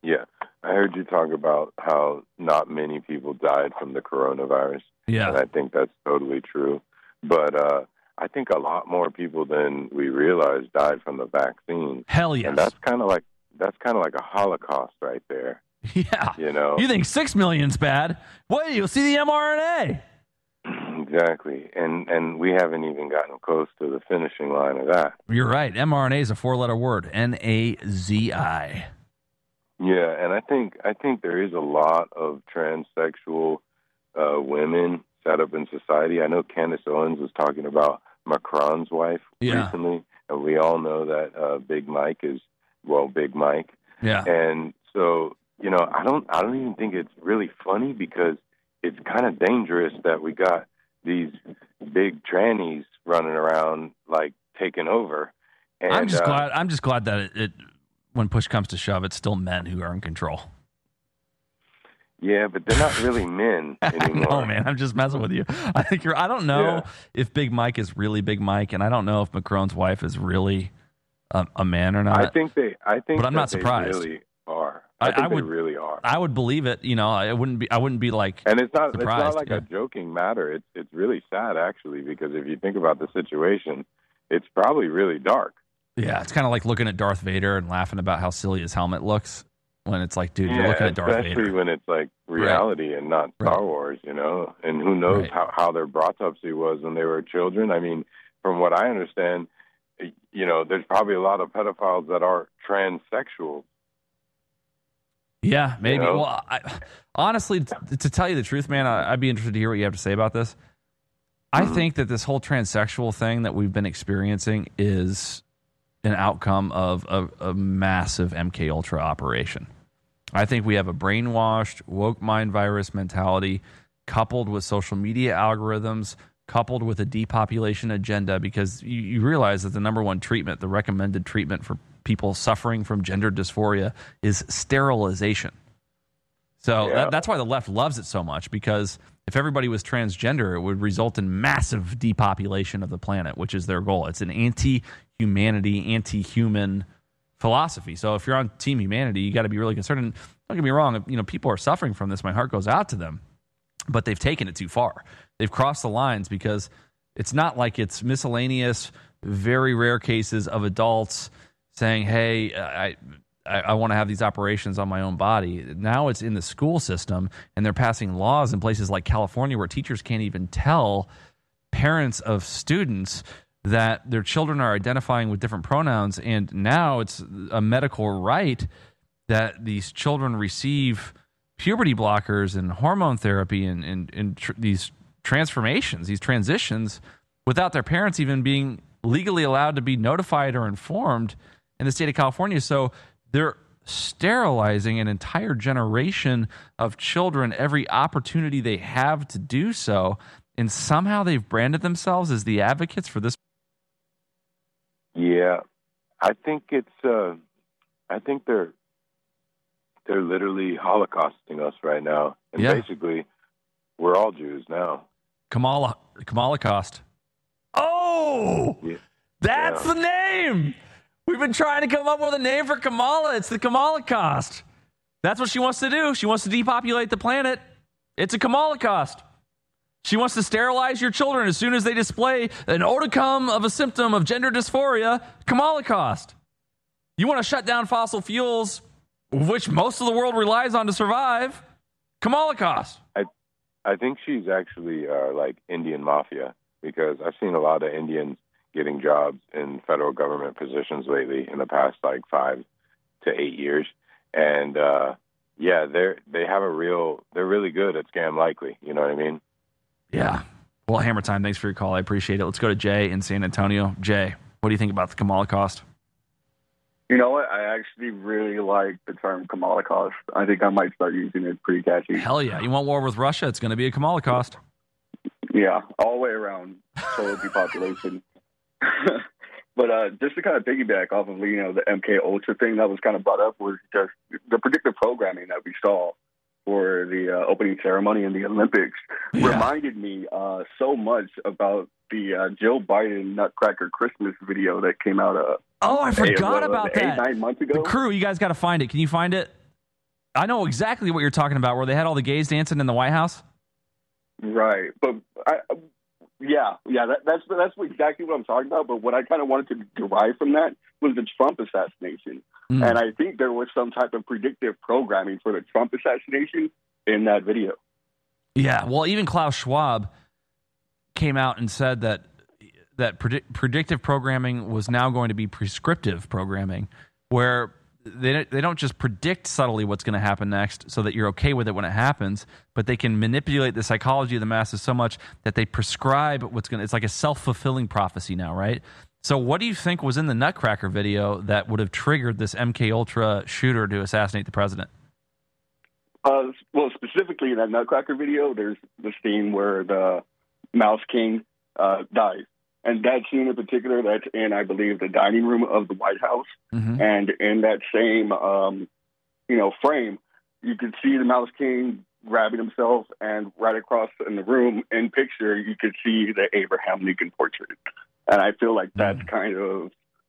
Yeah, I heard you talk about how not many people died from the coronavirus. Yeah. And I think that's totally true. But uh, I think a lot more people than we realize died from the vaccine. Hell yes. And that's kind of like that's kind of like a Holocaust right there. Yeah. You know. You think six million's bad? Wait, you'll see the mRNA. Exactly. And and we haven't even gotten close to the finishing line of that. You're right. mRNA is a four-letter word. N A Z I. Yeah, and I think I think there is a lot of transsexual uh, women set up in society. I know Candace Owens was talking about Macron's wife Yeah. recently, and we all know that uh, Big Mike is well, Big Mike. Yeah. And so, you know, I don't I don't even think it's really funny because it's kind of dangerous that we got these big trannies running around like taking over. And, I'm just uh, glad. I'm just glad that it, it, when push comes to shove, it's still men who are in control. Yeah, but they're not really men anymore. No, man, I'm just messing with you. I think you're. I don't know Yeah. if Big Mike is really Big Mike, and I don't know if Macron's wife is really a, a man or not. I think they. I think, but I'm that not surprised. They really are. I, I- think I would- they really are. I would believe it. You know, I wouldn't be. I wouldn't be like. And it's not. surprised. It's not like yeah. a joking matter. It's it's really sad actually because if you think about the situation, it's probably really dark. Yeah, it's kind of like looking at Darth Vader and laughing about how silly his helmet looks. When it's like, dude, yeah, you're looking at Darth especially Vader. when it's like reality and not Star Wars, you know. And who knows Right. how how their autopsy was when they were children. I mean, from what I understand, you know, there's probably a lot of pedophiles that are transsexual. Yeah, maybe. You know? Well, I, honestly, t- to tell you the truth, man, I, I'd be interested to hear what you have to say about this. I Mm-hmm. think that this whole transsexual thing that we've been experiencing is an outcome of a, a massive M K Ultra operation. I think we have a brainwashed, woke mind virus mentality coupled with social media algorithms, coupled with a depopulation agenda, because you, you realize that the number one treatment, the recommended treatment for people suffering from gender dysphoria is sterilization. So Yeah. that, that's why the left loves it so much, because if everybody was transgender, it would result in massive depopulation of the planet, which is their goal. It's an anti-humanity, anti-human philosophy. So if you're on Team Humanity, you got to be really concerned. And don't get me wrong, you know, people are suffering from this. My heart goes out to them, but they've taken it too far. They've crossed the lines because it's not like it's miscellaneous, very rare cases of adults saying, hey, I I, I want to have these operations on my own body. Now it's in the school system, and they're passing laws in places like California where teachers can't even tell parents of students that their children are identifying with different pronouns. And now it's a medical right that these children receive puberty blockers and hormone therapy and, and, and tr- these transformations, these transitions, without their parents even being legally allowed to be notified or informed in the state of California. So they're sterilizing an entire generation of children every opportunity they have to do so. And somehow they've branded themselves as the advocates for this. Yeah, I think it's. Uh, I think they're they're literally holocausting us right now, and Yeah. basically, we're all Jews now. Kamala Kamala Cost. Oh, Yeah. that's Yeah. the name. We've been trying to come up with a name for Kamala. It's the Kamala Cost. That's what she wants to do. She wants to depopulate the planet. It's a Kamala Cost. She wants to sterilize your children as soon as they display an modicum of a symptom of gender dysphoria. Kamala Cost. You want to shut down fossil fuels, which most of the world relies on to survive. Kamala Cost. I I think she's actually uh, like Indian mafia, because I've seen a lot of Indians getting jobs in federal government positions lately in the past like five to eight years, and uh, yeah, they're they have a real they're really good at Scam Likely. You know what I mean? Yeah. Well, Hammer Time, thanks for your call. I appreciate it. Let's go to Jay in San Antonio. Jay, what do you think about the Kamala Cost? You know what? I actually really like the term Kamala Cost. I think I might start using it. Pretty catchy. Hell yeah. You want war with Russia? It's going to be a Kamala Cost. Yeah, all the way around. Total depopulation. But uh, just to kind of piggyback off of, you know, the M K Ultra thing that was kind of brought up was just the predictive programming that we saw for the uh, opening ceremony in the Olympics Yeah. reminded me uh, so much about the uh, Joe Biden Nutcracker Christmas video that came out. Uh, Oh, I eight- forgot what was about it, that. Eight, nine months ago. The crew, you guys got to find it. Can you find it? I know exactly what you're talking about, where they had all the gays dancing in the White House. Right, but I, yeah, yeah, that, that's that's exactly what I'm talking about. But what I kind of wanted to derive from that was the Trump assassination, mm. and I think there was some type of predictive programming for the Trump assassination in that video. Yeah, well, even Klaus Schwab came out and said that that predict, predictive programming was now going to be prescriptive programming, where They they don't just predict subtly what's going to happen next so that you're okay with it when it happens, but they can manipulate the psychology of the masses so much that they prescribe what's going to, it's like a self-fulfilling prophecy now, right? So what do you think was in the Nutcracker video that would have triggered this M K Ultra shooter to assassinate the president? Uh, well, specifically in that Nutcracker video, there's the scene where the Mouse King uh, dies. And that scene in particular, that's in, I believe, the dining room of the White House. Mm-hmm. And in that same, um, you know, frame, you could see the Mouse King grabbing himself, and right across in the room, in picture, you could see the Abraham Lincoln portrait. And I feel like that's mm-hmm. kind of,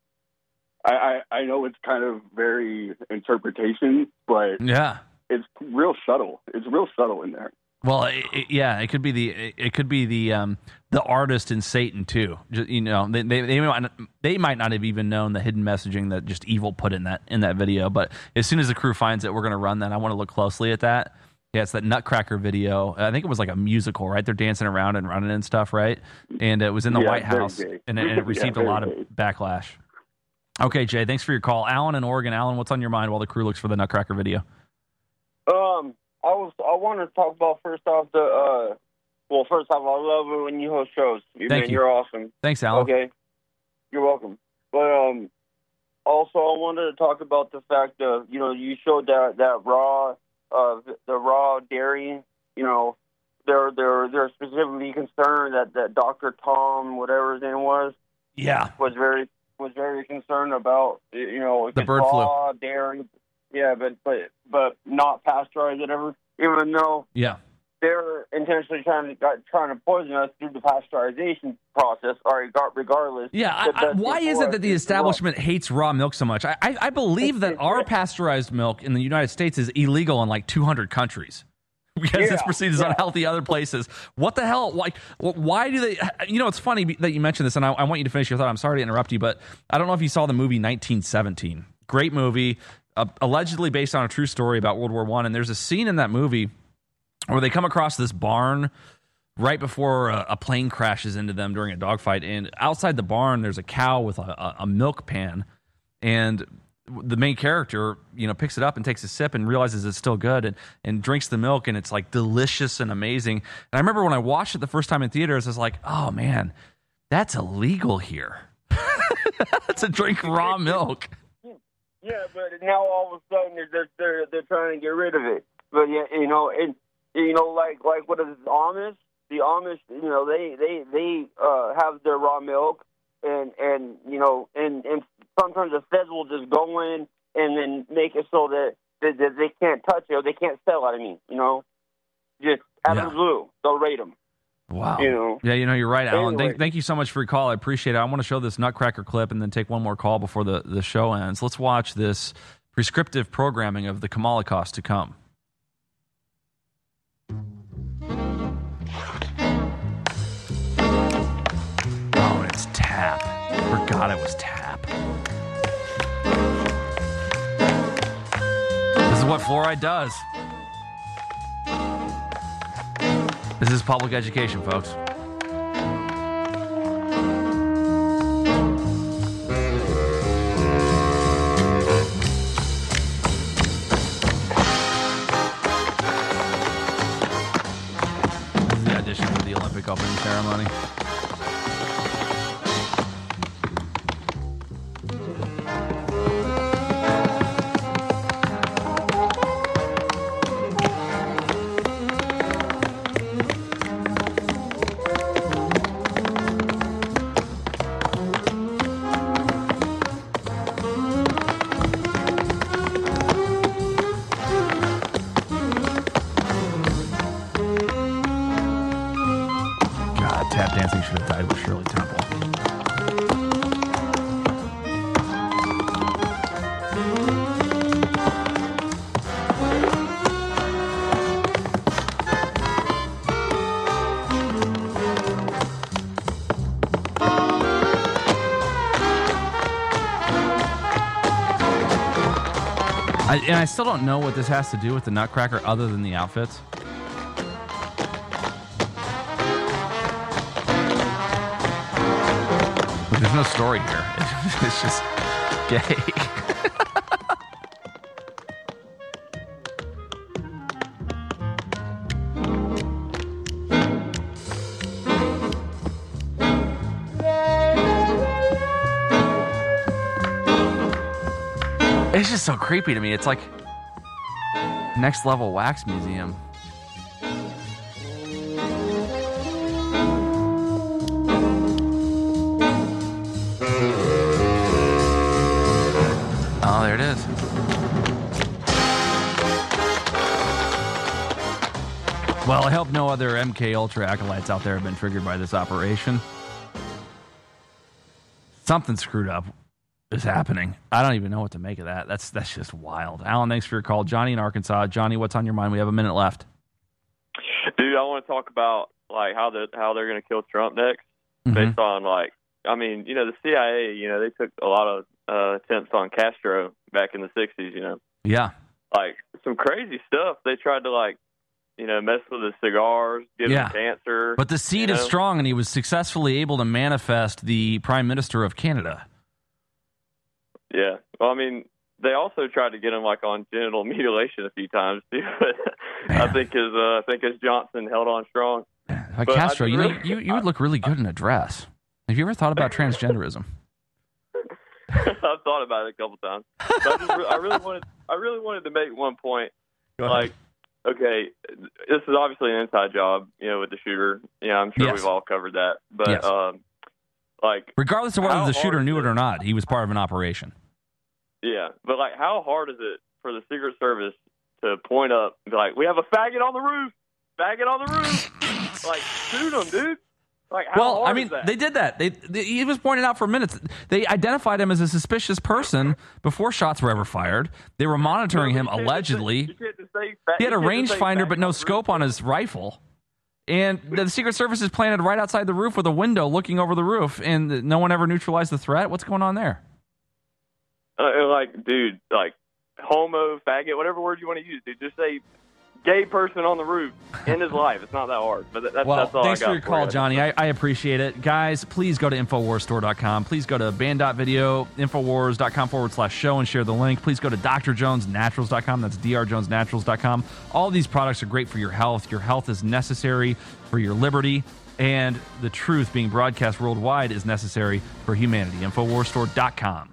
I, I, I know it's kind of very interpretation, but yeah, it's real subtle. It's real subtle in there. Well, it, it, yeah, it could be the it could be the um, the artist in Satan too. Just, you know, they they they might, not, they might not have even known the hidden messaging that just evil put in that in that video. But as soon as the crew finds it, we're going to run that. I want to look closely at that. Yeah, it's that Nutcracker video. I think it was like a musical, right? They're dancing around and running and stuff, right? And it was in the yeah, White House, and, and it received yeah, a lot of backlash. Okay, Jay, thanks for your call. Alan in Oregon. Alan, what's on your mind while the crew looks for the Nutcracker video? Um. I was. I want to talk about first off the. Uh, well, first off, I love it when you host shows. You, Thank man, you. You're awesome. Thanks, Alan. Okay, you're welcome. But um, also I wanted to talk about the fact of you know you showed that that raw, uh, the raw dairy. You know, they're they're they're specifically concerned that that Doctor Tom, whatever his name was, yeah, was very was very concerned about you know the bird raw flu. dairy. Yeah, but but but not pasteurized, whatever. Even though yeah, they're intentionally trying to got, trying to poison us through the pasteurization process. Or regardless. Yeah, I, I, why is it that the establishment hates raw milk so much? I I, I believe that our pasteurized milk in the United States is illegal in like two hundred countries. Because yeah, it's perceived as yeah. unhealthy other places. What the hell? Why? Why do they? You know, it's funny that you mentioned this, and I, I want you to finish your thought. I'm sorry to interrupt you, but I don't know if you saw the movie nineteen seventeen. Great movie. Uh, allegedly based on a true story about World War One, and there's a scene in that movie where they come across this barn right before a, a plane crashes into them during a dogfight, and outside the barn there's a cow with a, a, a milk pan, and the main character, you know, picks it up and takes a sip and realizes it's still good, and, and drinks the milk, and it's like delicious and amazing. And I remember when I watched it the first time in theaters, I was like, oh man, that's illegal here. To drink raw milk. Yeah, but now all of a sudden they're they're they're trying to get rid of it. But yeah, you know, and you know, like like what is it, Amish? The Amish, you know, they they they uh, have their raw milk, and and you know, and and sometimes the feds will just go in and then make it so that that, that they can't touch it or they can't sell it. I mean, you know, just out of the blue, they'll raid them. Wow. You know. Yeah, you know, you're right, Alan. Anyway. Thank, thank you so much for your call. I appreciate it. I want to show this Nutcracker clip and then take one more call before the, the show ends. Let's watch this prescriptive programming of the Kamala cost to come. Oh, it's tap. Forgot it was tap. This is what fluoride does. This is public education, folks. This is the audition for the Olympic opening ceremony. I, and I still don't know what this has to do with the Nutcracker other than the outfits. But there's no story here. It's just gay. It's just so creepy to me. It's like next level wax museum. Oh, there it is. Well, I hope no other M K Ultra acolytes out there have been triggered by this operation. Something screwed up is happening. I don't even know what to make of that. That's that's just wild. Alan, thanks for your call. Johnny in Arkansas. Johnny, what's on your mind? We have a minute left. Dude, I want to talk about like how the how they're going to kill Trump next, Mm-hmm. based on like I mean, you know, the C I A, you know, they took a lot of uh, attempts on Castro back in the sixties. You know, Yeah. like some crazy stuff. They tried to like, you know, mess with his cigars, give Yeah. him cancer. But the seed you is know? strong, and he was successfully able to manifest the Prime Minister of Canada. Yeah. Well, I mean, they also tried to get him like on genital mutilation a few times too. But I think his uh, I think his Johnson held on strong. Like But I Castro, just you know, really- you, you would look really good in a dress. Have you ever thought about transgenderism? I've thought about it a couple times. But I, just, re- I really wanted I really wanted to make one point. Go ahead. Like, okay, this is obviously an inside job, you know, with the shooter. Yeah, I'm sure Yes. we've all covered that. But Yes. um, like, Regardless of whether how the shooter hard knew is it or not, he was part of an operation. Yeah, but like, how hard is it for the Secret Service to point up and be like, "We have a faggot on the roof, faggot on the roof"? Like, shoot him, dude. Like, how Well, hard I mean, is that? they did that. They, they he was pointed out for minutes. They identified him as a suspicious person before shots were ever fired. They were monitoring him allegedly. You can't just say fa- He had a you can't just say rangefinder faggot but no on the scope on his rifle. And the Secret Service is planted right outside the roof with a window looking over the roof, and no one ever neutralized the threat. What's going on there? Uh, like, dude, like, homo, faggot, whatever word you want to use, dude. Just say gay person on the roof in his life. It's not that hard. But that, that's, Well, that's all thanks I got for your call, you. Johnny. I, I appreciate it. Guys, please go to Infowars Store dot com. Please go to band.video, Infowars.com forward slash show and share the link. Please go to D R Jones Naturals dot com. That's D R Jones Naturals dot com. All these products are great for your health. Your health is necessary for your liberty. And the truth being broadcast worldwide is necessary for humanity. Infowars Store dot com.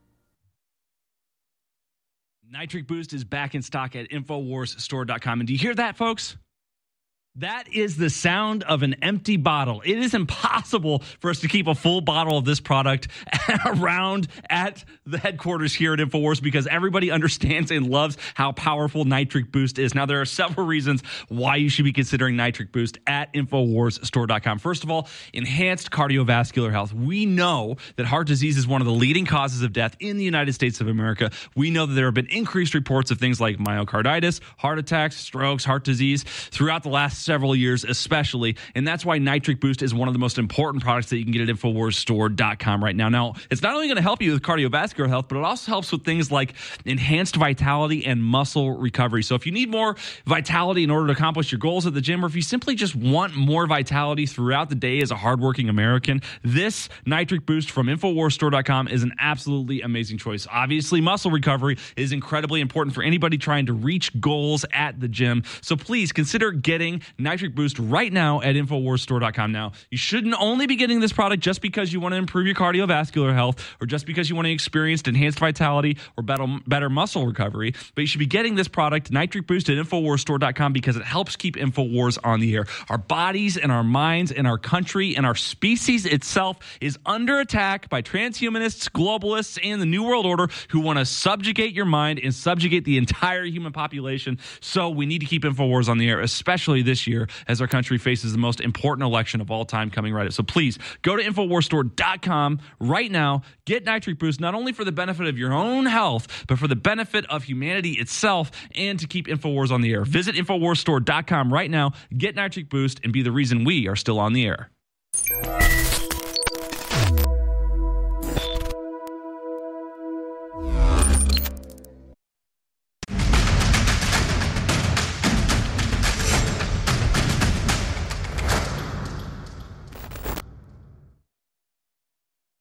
Nitric Boost is back in stock at Infowars Store dot com. And do you hear that, folks? That is the sound of an empty bottle. It is impossible for us to keep a full bottle of this product around at the headquarters here at InfoWars because everybody understands and loves how powerful Nitric Boost is. Now, there are several reasons why you should be considering Nitric Boost at Infowars Store dot com. First of all, enhanced cardiovascular health. We know that heart disease is one of the leading causes of death in the United States of America. We know that there have been increased reports of things like myocarditis, heart attacks, strokes, heart disease throughout the last several years especially, and that's why Nitric Boost is one of the most important products that you can get at Infowars Store dot com right now. Now, it's not only going to help you with cardiovascular health, but it also helps with things like enhanced vitality and muscle recovery. So if you need more vitality in order to accomplish your goals at the gym, or if you simply just want more vitality throughout the day as a hardworking American, this Nitric Boost from Infowars Store dot com is an absolutely amazing choice. Obviously, muscle recovery is incredibly important for anybody trying to reach goals at the gym. So please consider getting Nitric Boost right now at Infowars Store dot com. Now, you shouldn't only be getting this product just because you want to improve your cardiovascular health or just because you want to experience enhanced vitality or better, better muscle recovery, but you should be getting this product, Nitric Boost, at Infowars Store dot com because it helps keep InfoWars on the air. Our bodies and our minds and our country and our species itself is under attack by transhumanists, globalists, and the New World Order who want to subjugate your mind and subjugate the entire human population. So we need to keep InfoWars on the air, especially this year as our country faces the most important election of all time coming right up. So please go to Infowars Store dot com right now. Get Nitric Boost, not only for the benefit of your own health, but for the benefit of humanity itself and to keep InfoWars on the air. Visit Infowars Store dot com right now. Get Nitric Boost and be the reason we are still on the air.